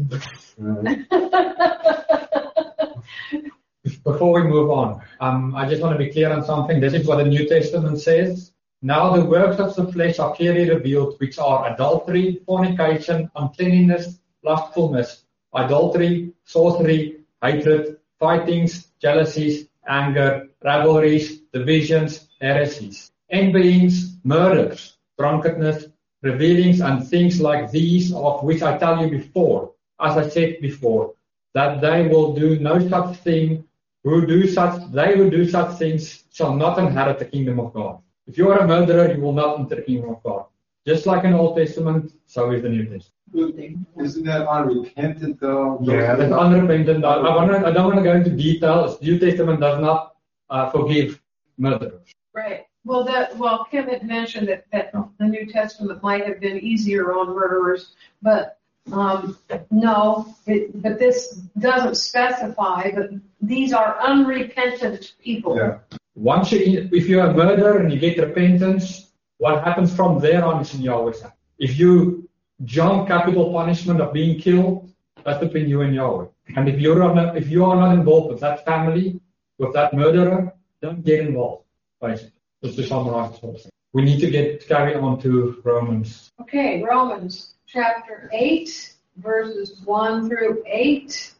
Before we move on, um, I just want to be clear on something. This is what the New Testament says. Now the works of the flesh are clearly revealed, which are adultery, fornication, uncleanness, lustfulness, adultery, sorcery, hatred, fightings, jealousies, anger, rivalries, divisions, heresies, envyings, murders, drunkenness, revealings, and things like these, of which I tell you before, as I said before, that they will do no such thing. Who do such, they who do such things shall not inherit the kingdom of God. If you are a murderer, you will not enter the kingdom of God. Just like in the Old Testament, so is the New Testament. Isn't that unrepentant though? Yeah, that's unrepentant. I, I, wanna, I don't want to go into details. The New Testament does not uh, forgive murderers. Right. Well, that well, Kim had mentioned that, that the New Testament might have been easier on murderers, but um, no. It, but this doesn't specify that these are unrepentant people. Yeah. Once you, if you're a murderer and you get repentance, what happens from there on is in Yahweh's hand. If you jump capital punishment of being killed, that's between you and Yahweh. And if you're not, if you are not involved with that family, with that murderer, don't get involved. Basically, just to summarize the whole thing. We need to get carry on to Romans. Okay, Romans chapter eight, verses one through eight,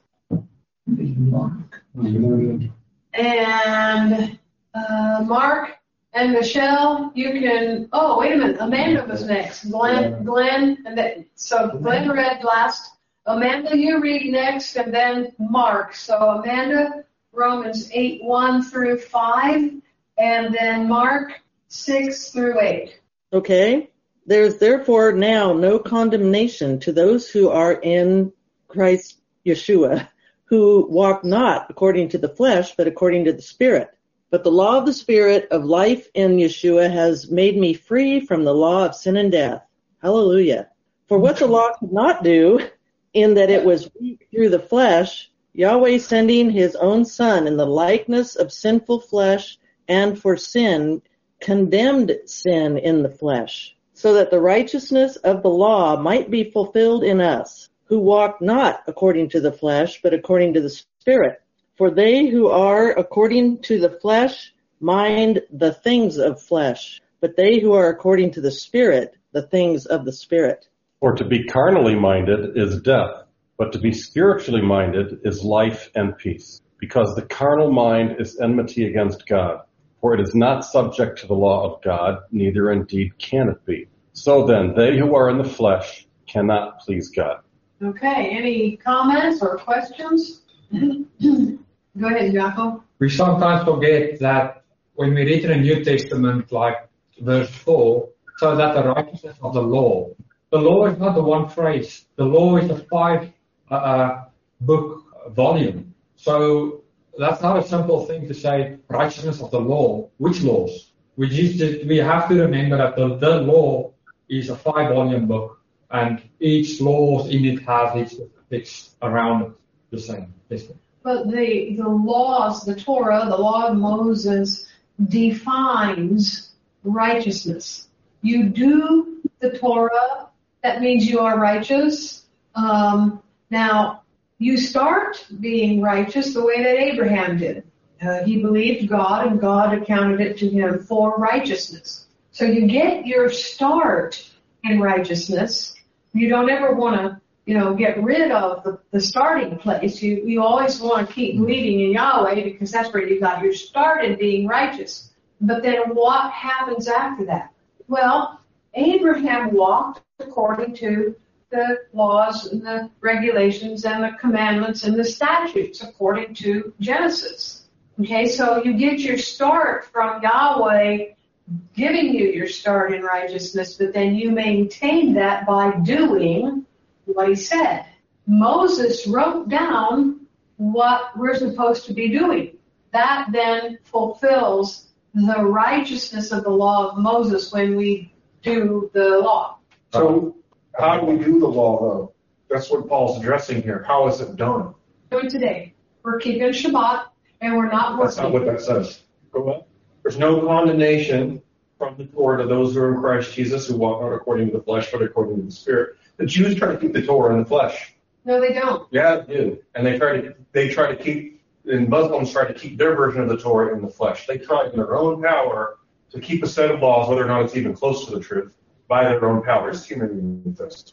and uh, Mark and Michelle, you can. Oh, wait a minute, Amanda was next. Glenn, Glenn, and then so Glenn read last. Amanda, you read next, and then Mark. So Amanda, Romans eight one through five, and then Mark six through eight. Okay. There's therefore now no condemnation to those who are in Christ Yeshua, who walk not according to the flesh, but according to the Spirit. But the law of the Spirit of life in Yeshua has made me free from the law of sin and death. Hallelujah. For what the law could not do, in that it was weak through the flesh, Yahweh sending his own Son in the likeness of sinful flesh, and for sin, condemned sin in the flesh, so that the righteousness of the law might be fulfilled in us, who walk not according to the flesh, but according to the Spirit. For they who are according to the flesh mind the things of flesh, but they who are according to the Spirit, the things of the Spirit. For to be carnally minded is death, but to be spiritually minded is life and peace. Because the carnal mind is enmity against God, for it is not subject to the law of God, neither indeed can it be. So then, they who are in the flesh cannot please God. Okay, any comments or questions? Go ahead, Jaco. We sometimes forget that when we read in the New Testament, like verse four, so that the righteousness of the law. The law is not the one phrase. The law is a five uh, book volume. So that's not a simple thing to say righteousness of the law. Which laws? We just we have to remember that the, the law is a five volume book, and each law in it has its specifics around it the same. But the the laws, the Torah, the law of Moses defines righteousness. You do the Torah, that means you are righteous. Um, now, you start being righteous the way that Abraham did. Uh, he believed God, and God accounted it to him for righteousness. So you get your start in righteousness. You don't ever want to, you know, get rid of the, the starting place. You you always want to keep believing in Yahweh because that's where you got your start in being righteous. But then what happens after that? Well, Abraham walked according to the laws and the regulations and the commandments and the statutes according to Genesis. Okay, so you get your start from Yahweh giving you your start in righteousness, but then you maintain that by doing what he said. Moses wrote down what we're supposed to be doing. That then fulfills the righteousness of the law of Moses when we do the law. So how do we do the law, though? That's what Paul's addressing here. How is it done? Do it today. We're keeping Shabbat, and we're not working. That's not what that says. Go ahead. There's no condemnation from the Torah to those who are in Christ Jesus, who walk not according to the flesh, but according to the Spirit. The Jews try to keep the Torah in the flesh. No, they don't. Yeah, they do. And they try to they try to keep, and Muslims try to keep their version of the Torah in the flesh. They try in their own power to keep a set of laws, whether or not it's even close to the truth, by their own power. It's human interest.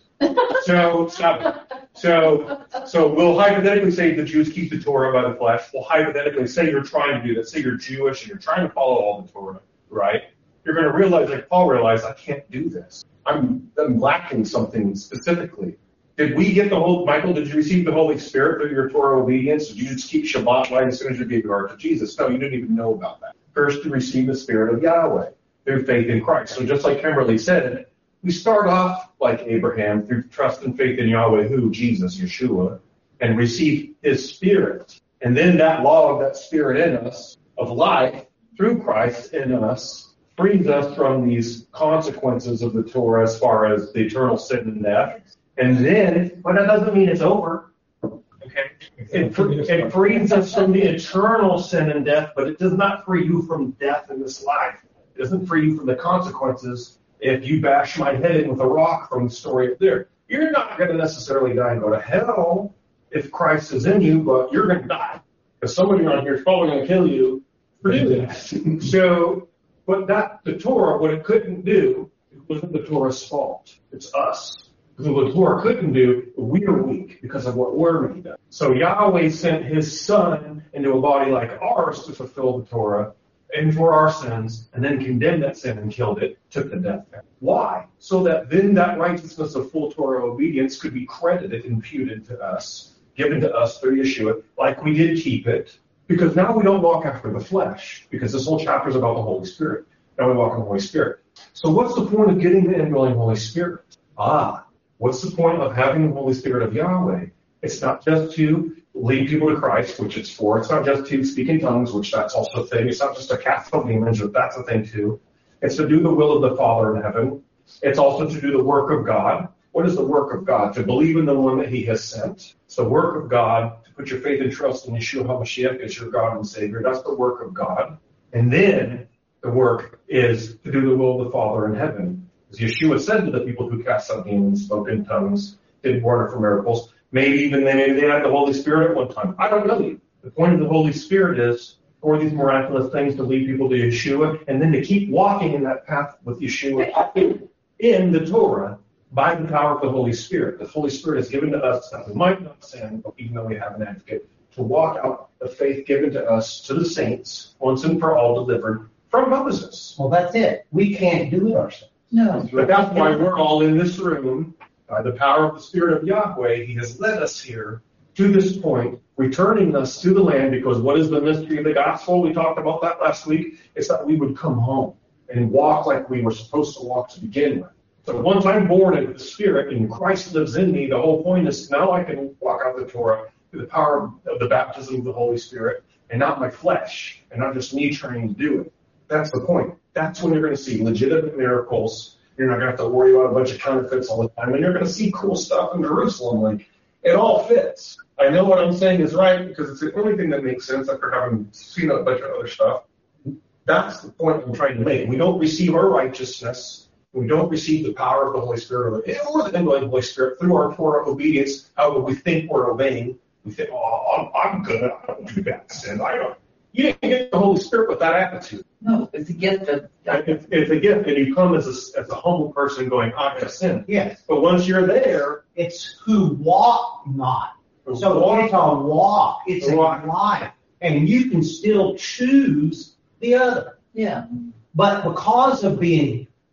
So, stop it. So, so we'll hypothetically say the Jews keep the Torah by the flesh. We'll hypothetically say you're trying to do that. Say you're Jewish and you're trying to follow all the Torah, right? You're going to realize, like Paul realized, I can't do this. I'm, I'm lacking something specifically. Did we get the whole, Michael, did you receive the Holy Spirit through your Torah obedience? Did you just keep Shabbat right as soon as you gave your heart to Jesus? No, you didn't even know about that. First, you receive the Spirit of Yahweh through faith in Christ. So just like Kimberly said, we start off like Abraham through trust and faith in Yahweh, who? Jesus, Yeshua, and receive his Spirit. And then that law of that Spirit in us, of life, through Christ in us, frees us from these consequences of the Torah as far as the eternal sin and death. And then, but that doesn't mean it's over. Okay? It, it frees us from the eternal sin and death, but it does not free you from death in this life. It doesn't free you from the consequences. If you bash my head in with a rock from the story up there, you're not going to necessarily die and go to hell if Christ is in you, but you're going to die. Because somebody on here is probably going to kill you for doing that. So, but that, the Torah, what it couldn't do, it wasn't the Torah's fault. It's us. Because what the Torah couldn't do, we are weak because of what we're made of. So Yahweh sent his Son into a body like ours to fulfill the Torah and for our sins, and then condemned that sin and killed it, took the death penalty. Why? So that then that righteousness of full Torah obedience could be credited, imputed to us, given to us through Yeshua, like we did keep it. Because now we don't walk after the flesh, because this whole chapter is about the Holy Spirit. Now we walk in the Holy Spirit. So what's the point of getting the indwelling Holy Spirit? Ah, what's the point of having the Holy Spirit of Yahweh? It's not just to lead people to Christ, which it's for. It's not just to speak in tongues, which that's also a thing. It's not just to cast out demons, but that's a thing too. It's to do the will of the Father in heaven. It's also to do the work of God. What is the work of God? To believe in the one that he has sent. It's the work of God to put your faith and trust in Yeshua HaMashiach as your God and Savior. That's the work of God. And then the work is to do the will of the Father in heaven. As Yeshua said to the people who cast out demons, spoke in tongues, did wonderful miracles, maybe even they, maybe they had the Holy Spirit at one time. I don't know you. The point of the Holy Spirit is for these miraculous things to lead people to Yeshua and then to keep walking in that path with Yeshua in the Torah by the power of the Holy Spirit. The Holy Spirit is given to us that we might not sin, but even though we have an advocate, to walk out the faith given to us, to the saints, once and for all delivered from Moses. Well, that's it. We can't do it ourselves. No. But that's why we're all in this room. By the power of the Spirit of Yahweh, he has led us here to this point, returning us to the land, because what is the mystery of the gospel? We talked about that last week. It's that we would come home and walk like we were supposed to walk to begin with. So once I'm born into the Spirit and Christ lives in me, the whole point is now I can walk out the Torah through the power of the baptism of the Holy Spirit and not my flesh and not just me trying to do it. That's the point. That's when you're going to see legitimate miracles. You're not going to have to worry about a bunch of counterfeits all the time. And you're going to see cool stuff in Jerusalem. Like, it all fits. I know what I'm saying is right because it's the only thing that makes sense after having seen a bunch of other stuff. That's the point I'm trying to make. We don't receive our righteousness. We don't receive the power of the Holy Spirit or the indwelling Holy Spirit through our Torah obedience. However, we think we're obeying. We think, oh, I'm, I'm good. I don't do that sin. I don't. You didn't get the Holy Spirit with that attitude. No, it's a gift. Of, it's, it's a gift, and you come as a, as a humble person going, I'm going to sin. Yes. But once you're there, it's who walk not. So walk, it's a walk. It's a walk. life. And you can still choose the other. Yeah. But because of being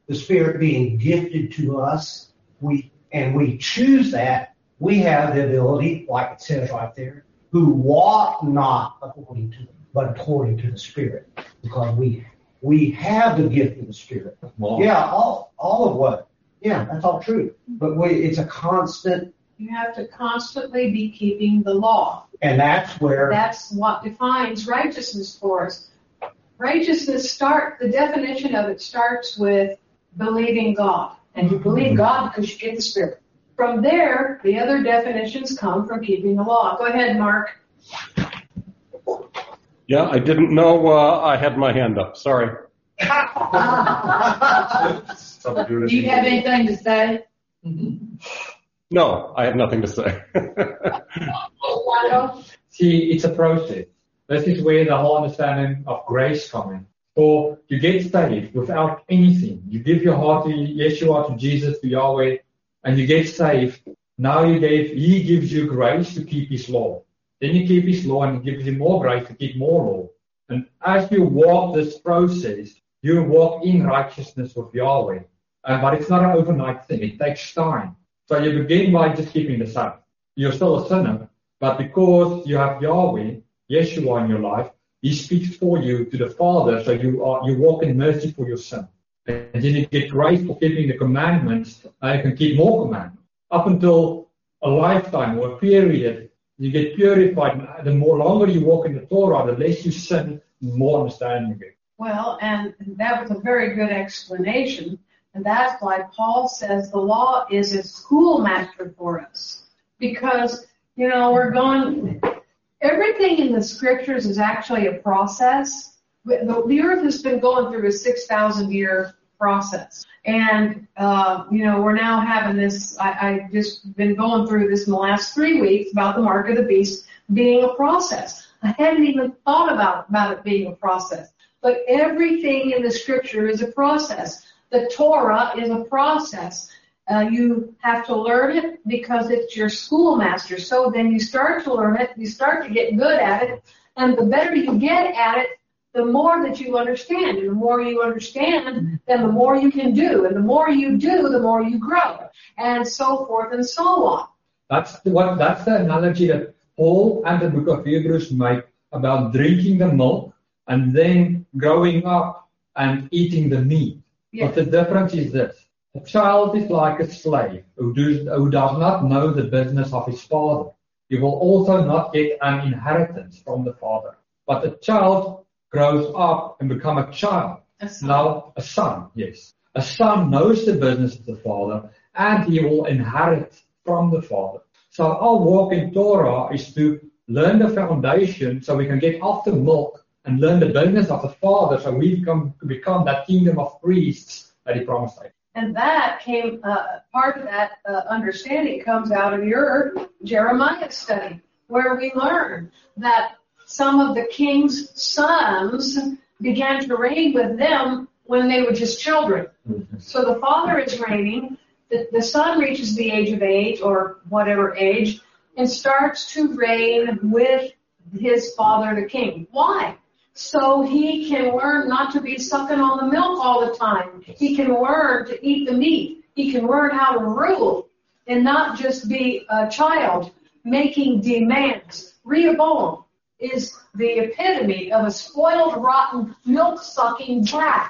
the Spirit being gifted to us, we and we choose that, we have the ability, like it says right there, who walk not according to, but according to the Spirit, because we we have the gift of the Spirit. Wow. Yeah, all all of what? Yeah, that's all true. But we, it's a constant. You have to constantly be keeping the law. And that's where. That's what defines righteousness for us. Righteousness start, the definition of it starts with believing God. And you believe God because you get the Spirit. From there, the other definitions come from keeping the law. Go ahead, Mark. Yeah, I didn't know uh, I had my hand up. Sorry. Do you have anything to say? No, I have nothing to say. See, it's a process. This is where the whole understanding of grace comes in. For you get saved without anything. You give your heart to Yeshua, to Jesus, to Yahweh, and you get saved. Now you gave, He gives you grace to keep His law. Then you keep His law and He gives you more grace to keep more law. And as you walk this process, you walk in righteousness with Yahweh. Uh, but it's not an overnight thing. It takes time. So you begin by just keeping the Sabbath. You're still a sinner, but because you have Yahweh, Yeshua in your life, He speaks for you to the Father, so you are you walk in mercy for your sin. And then you get grace for keeping the commandments, and you can keep more commandments. Up until a lifetime or a period, you get purified. The more longer you walk in the Torah, the less you sin, the more understanding you get. Well, and that was a very good explanation. And that's why Paul says the law is a schoolmaster for us. Because, you know, we're going, everything in the scriptures is actually a process. The, the earth has been going through a six thousand year process. And, uh, you know, we're now having this, I, I just been going through this in the last three weeks about the mark of the beast being a process. I hadn't even thought about, about it being a process. But everything in the scripture is a process. The Torah is a process. Uh, you have to learn it because it's your schoolmaster. So then you start to learn it, you start to get good at it, and the better you get at it, the more that you understand. And the more you understand, then the more you can do. And the more you do, the more you grow. And so forth and so on. That's what that's the analogy that Paul and the book of Hebrews make about drinking the milk and then growing up and eating the meat. Yes. But the difference is this. A child is like a slave who does, who does not know the business of his father. He will also not get an inheritance from the father. But a child grows up and becomes a child. A son. Now, a son, yes. A son knows the business of the father and he will inherit from the father. So our walk in Torah is to learn the foundation so we can get off the milk and learn the business of the Father, so we become, become that kingdom of priests that He promised us. And that came, uh, part of that uh, understanding comes out of your Jeremiah study, where we learn that some of the king's sons began to reign with them when they were just children. Mm-hmm. So the father is reigning, the, the son reaches the age of eight or whatever age, and starts to reign with his father, the king. Why? So he can learn not to be sucking on the milk all the time. He can learn to eat the meat. He can learn how to rule and not just be a child making demands. Rehoboam is the epitome of a spoiled, rotten, milk-sucking brat.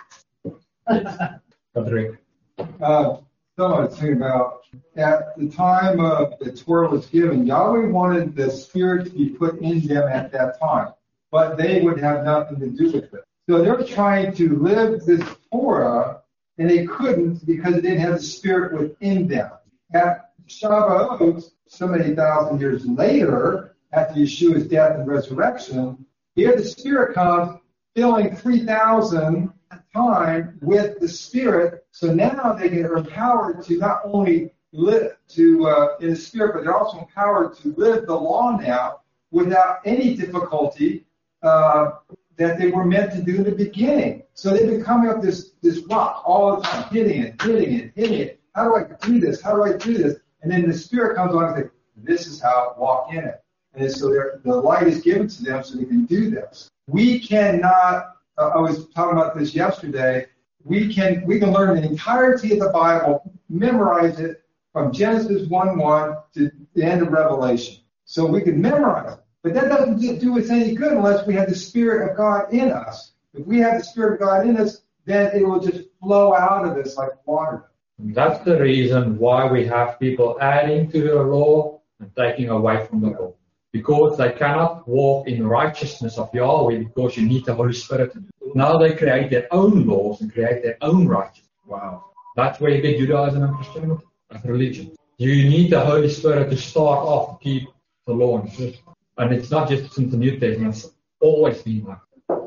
Patrick. Uh, so I was thinking about, at the time of the Torah was given, Yahweh wanted the Spirit to be put in them at that time, but they would have nothing to do with it. So they were trying to live this Torah, and they couldn't because they didn't have the Spirit within them. At Shavuot, so many thousand years later, after Yeshua's death and resurrection, here the Spirit comes, filling three thousand at a time with the Spirit. So now they get empowered to not only live to uh, in the Spirit, but they're also empowered to live the law now without any difficulty uh, that they were meant to do in the beginning. So they've been coming up this this rock all the time, hitting it, hitting it, hitting it. How do I do this? How do I do this? And then the Spirit comes on and says, this is how I walk in it. And so the light is given to them so they can do this. We cannot, uh, I was talking about this yesterday, we can we can learn the entirety of the Bible, memorize it from Genesis one one to the end of Revelation. So we can memorize it. But that doesn't do us any good unless we have the Spirit of God in us. If we have the Spirit of God in us, then it will just flow out of us like water. That's the reason why we have people adding to the law and taking away from the law. Because they cannot walk in the righteousness of Yahweh because you need the Holy Spirit to do it. Now they create their own laws and create their own righteousness. Wow. That's where you get Judaism and Christianity as religion. You need the Holy Spirit to start off to keep the law and system. And it's not just since the New Testament, it's always been like that.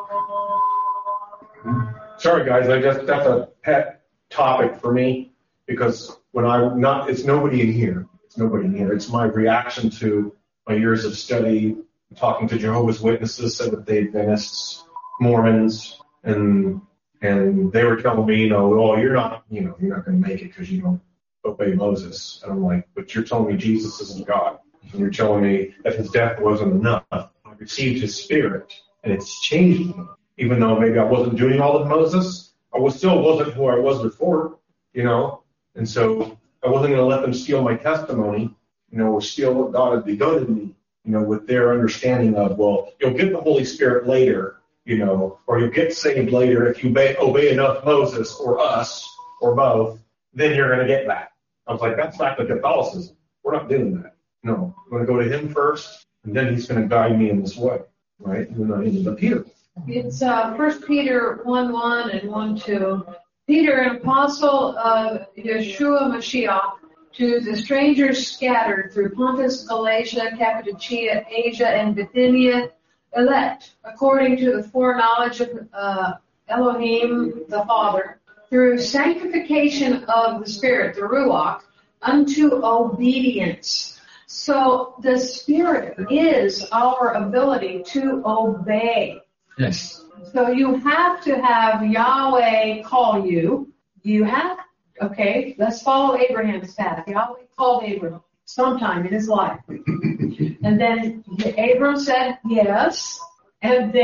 Sorry guys, I just, that's a pet topic for me because when I'm not, it's nobody in here. It's nobody in here. It's my reaction to my years of study, talking to Jehovah's Witnesses, Seventh-day Adventists, Mormons, and and they were telling me, you know, oh, you're not, you know, you're not going to make it because you don't obey Moses. And I'm like, but you're telling me Jesus isn't God. And you're telling me that his death wasn't enough. I received his Spirit, and it's changed me. Even though maybe I wasn't doing all of Moses, I was still wasn't who I was before, you know. And so I wasn't going to let them steal my testimony, you know, or steal what God had begun in me, you know, with their understanding of, well, you'll get the Holy Spirit later, you know, or you'll get saved later if you obey, obey enough Moses or us or both, then you're going to get that. I was like, that's not the Catholicism. We're not doing that. No, I'm going to go to him first, and then he's going to guide me in this way, right? And then I ended up here. It's uh, First Peter one one and one two. Peter, an apostle of Yeshua Mashiach, to the strangers scattered through Pontus, Galatia, Cappadocia, Asia, and Bithynia, elect, according to the foreknowledge of uh, Elohim the Father, through sanctification of the Spirit, the Ruach, unto obedience. So the Spirit is our ability to obey. Yes. So you have to have Yahweh call you. You have, okay, let's follow Abraham's path. Yahweh called Abram sometime in his life. And then Abram said yes. And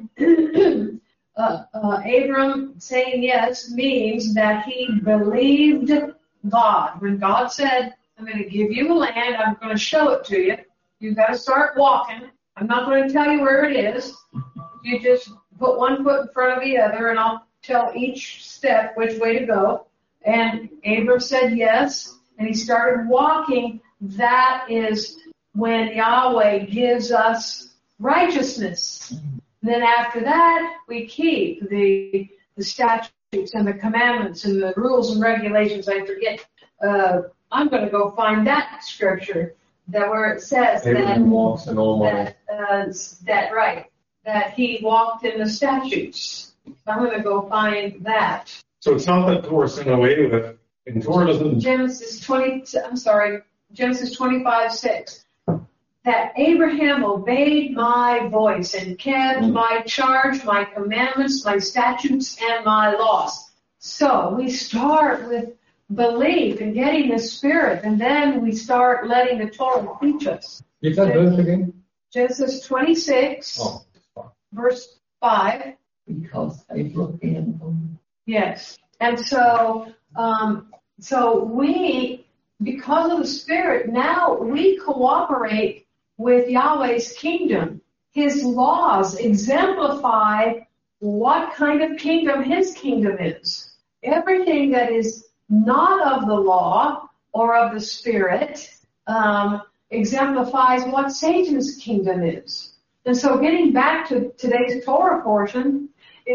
then uh, uh, Abram saying yes means that he believed God. When God said, I'm going to give you a land, I'm going to show it to you. You've got to start walking. I'm not going to tell you where it is. You just put one foot in front of the other, and I'll tell each step which way to go. And Abram said yes, and he started walking. That is when Yahweh gives us righteousness. Then after that, we keep the the statutes and the commandments and the rules and regulations. I forget. Uh, I'm going to go find that scripture that where it says Abraham that walks in all that, uh, that right that he walked in the statutes. I'm going to go find that. So it's not that Torah sent away with it. And Torah doesn't. Genesis twenty. I'm sorry. Genesis twenty-five six. That Abraham obeyed my voice and kept my charge, my commandments, my statutes, and my laws. So we start with belief and getting the Spirit, and then we start letting the Torah teach us. Is that verse again? Genesis twenty-six, oh. verse five. Because Abraham. Yes. And so, um, so we, because of the Spirit, now we cooperate with Yahweh's kingdom. His laws exemplify what kind of kingdom his kingdom is. Everything that is not of the law or of the Spirit um, exemplifies what Satan's kingdom is. And so getting back to today's Torah portion,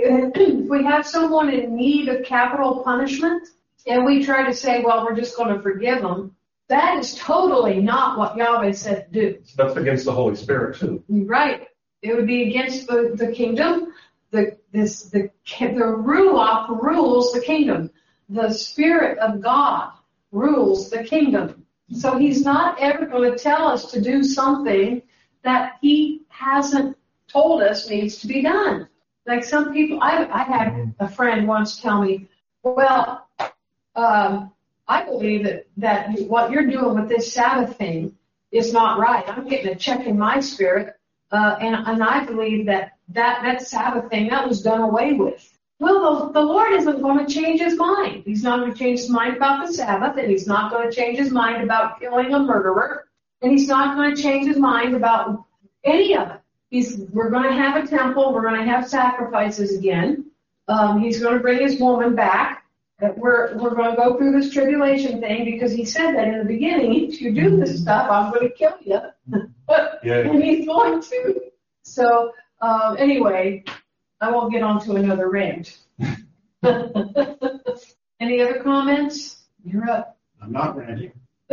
if we have someone in need of capital punishment and we try to say, well, we're just going to forgive them, that is totally not what Yahweh said to do. That's against the Holy Spirit too. Right. It would be against the, the kingdom. The this the the Ruach rules the kingdom. The Spirit of God rules the kingdom. So he's not ever going to tell us to do something that he hasn't told us needs to be done. Like some people, I, I had a friend once tell me, well, um, I believe that, that what you're doing with this Sabbath thing is not right. I'm getting a check in my spirit, uh, and, and I believe that, that that Sabbath thing, that was done away with. Well, the, the Lord isn't going to change his mind. He's not going to change his mind about the Sabbath, and he's not going to change his mind about killing a murderer, and he's not going to change his mind about any of it. He's, we're going to have a temple. We're going to have sacrifices again. Um, he's going to bring his woman back. We're, we're going to go through this tribulation thing because he said that in the beginning. If you do this stuff, I'm going to kill you. Yeah. And he's going to. So um, anyway, I won't get on to another rant. Any other comments? You're up. I'm not ranting.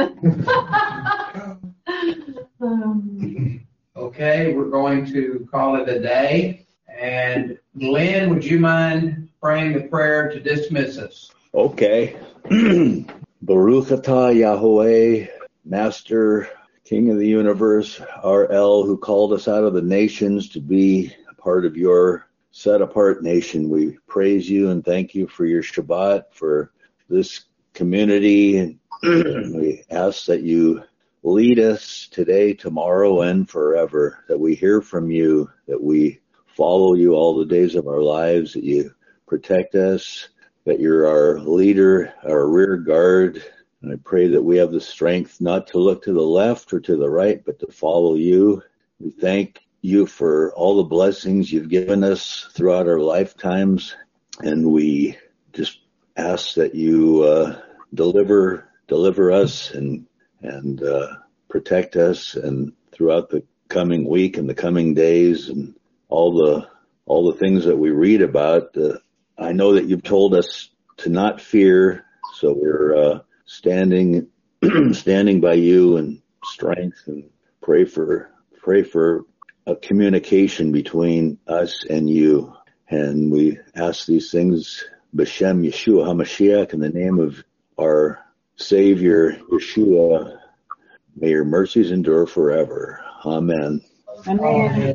um, Okay, we're going to call it a day. And Glenn, would you mind praying the prayer to dismiss us? Okay. Baruch atah Yahweh, Master, King of the universe, our El, who called us out of the nations to be a part of your set-apart nation. We praise you and thank you for your Shabbat, for this community. And we ask that you lead us today, tomorrow, and forever, that we hear from you, that we follow you all the days of our lives, that you protect us, that you're our leader, our rear guard. And I pray that we have the strength not to look to the left or to the right, but to follow you. We thank you for all the blessings you've given us throughout our lifetimes. And we just ask that you uh, deliver, deliver us and and uh, protect us, and throughout the coming week and the coming days and all the all the things that we read about. Uh, I know that you've told us to not fear, so we're uh, standing standing by you in strength, and pray for pray for a communication between us and you. And we ask these things B'Shem Yeshua HaMashiach, in the name of our Savior, Yeshua. May your mercies endure forever. Amen. Amen.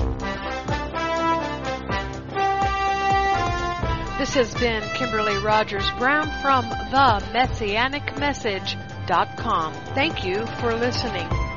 This has been Kimberly Rogers Brown from the Messianic Message dot com. Thank you for listening.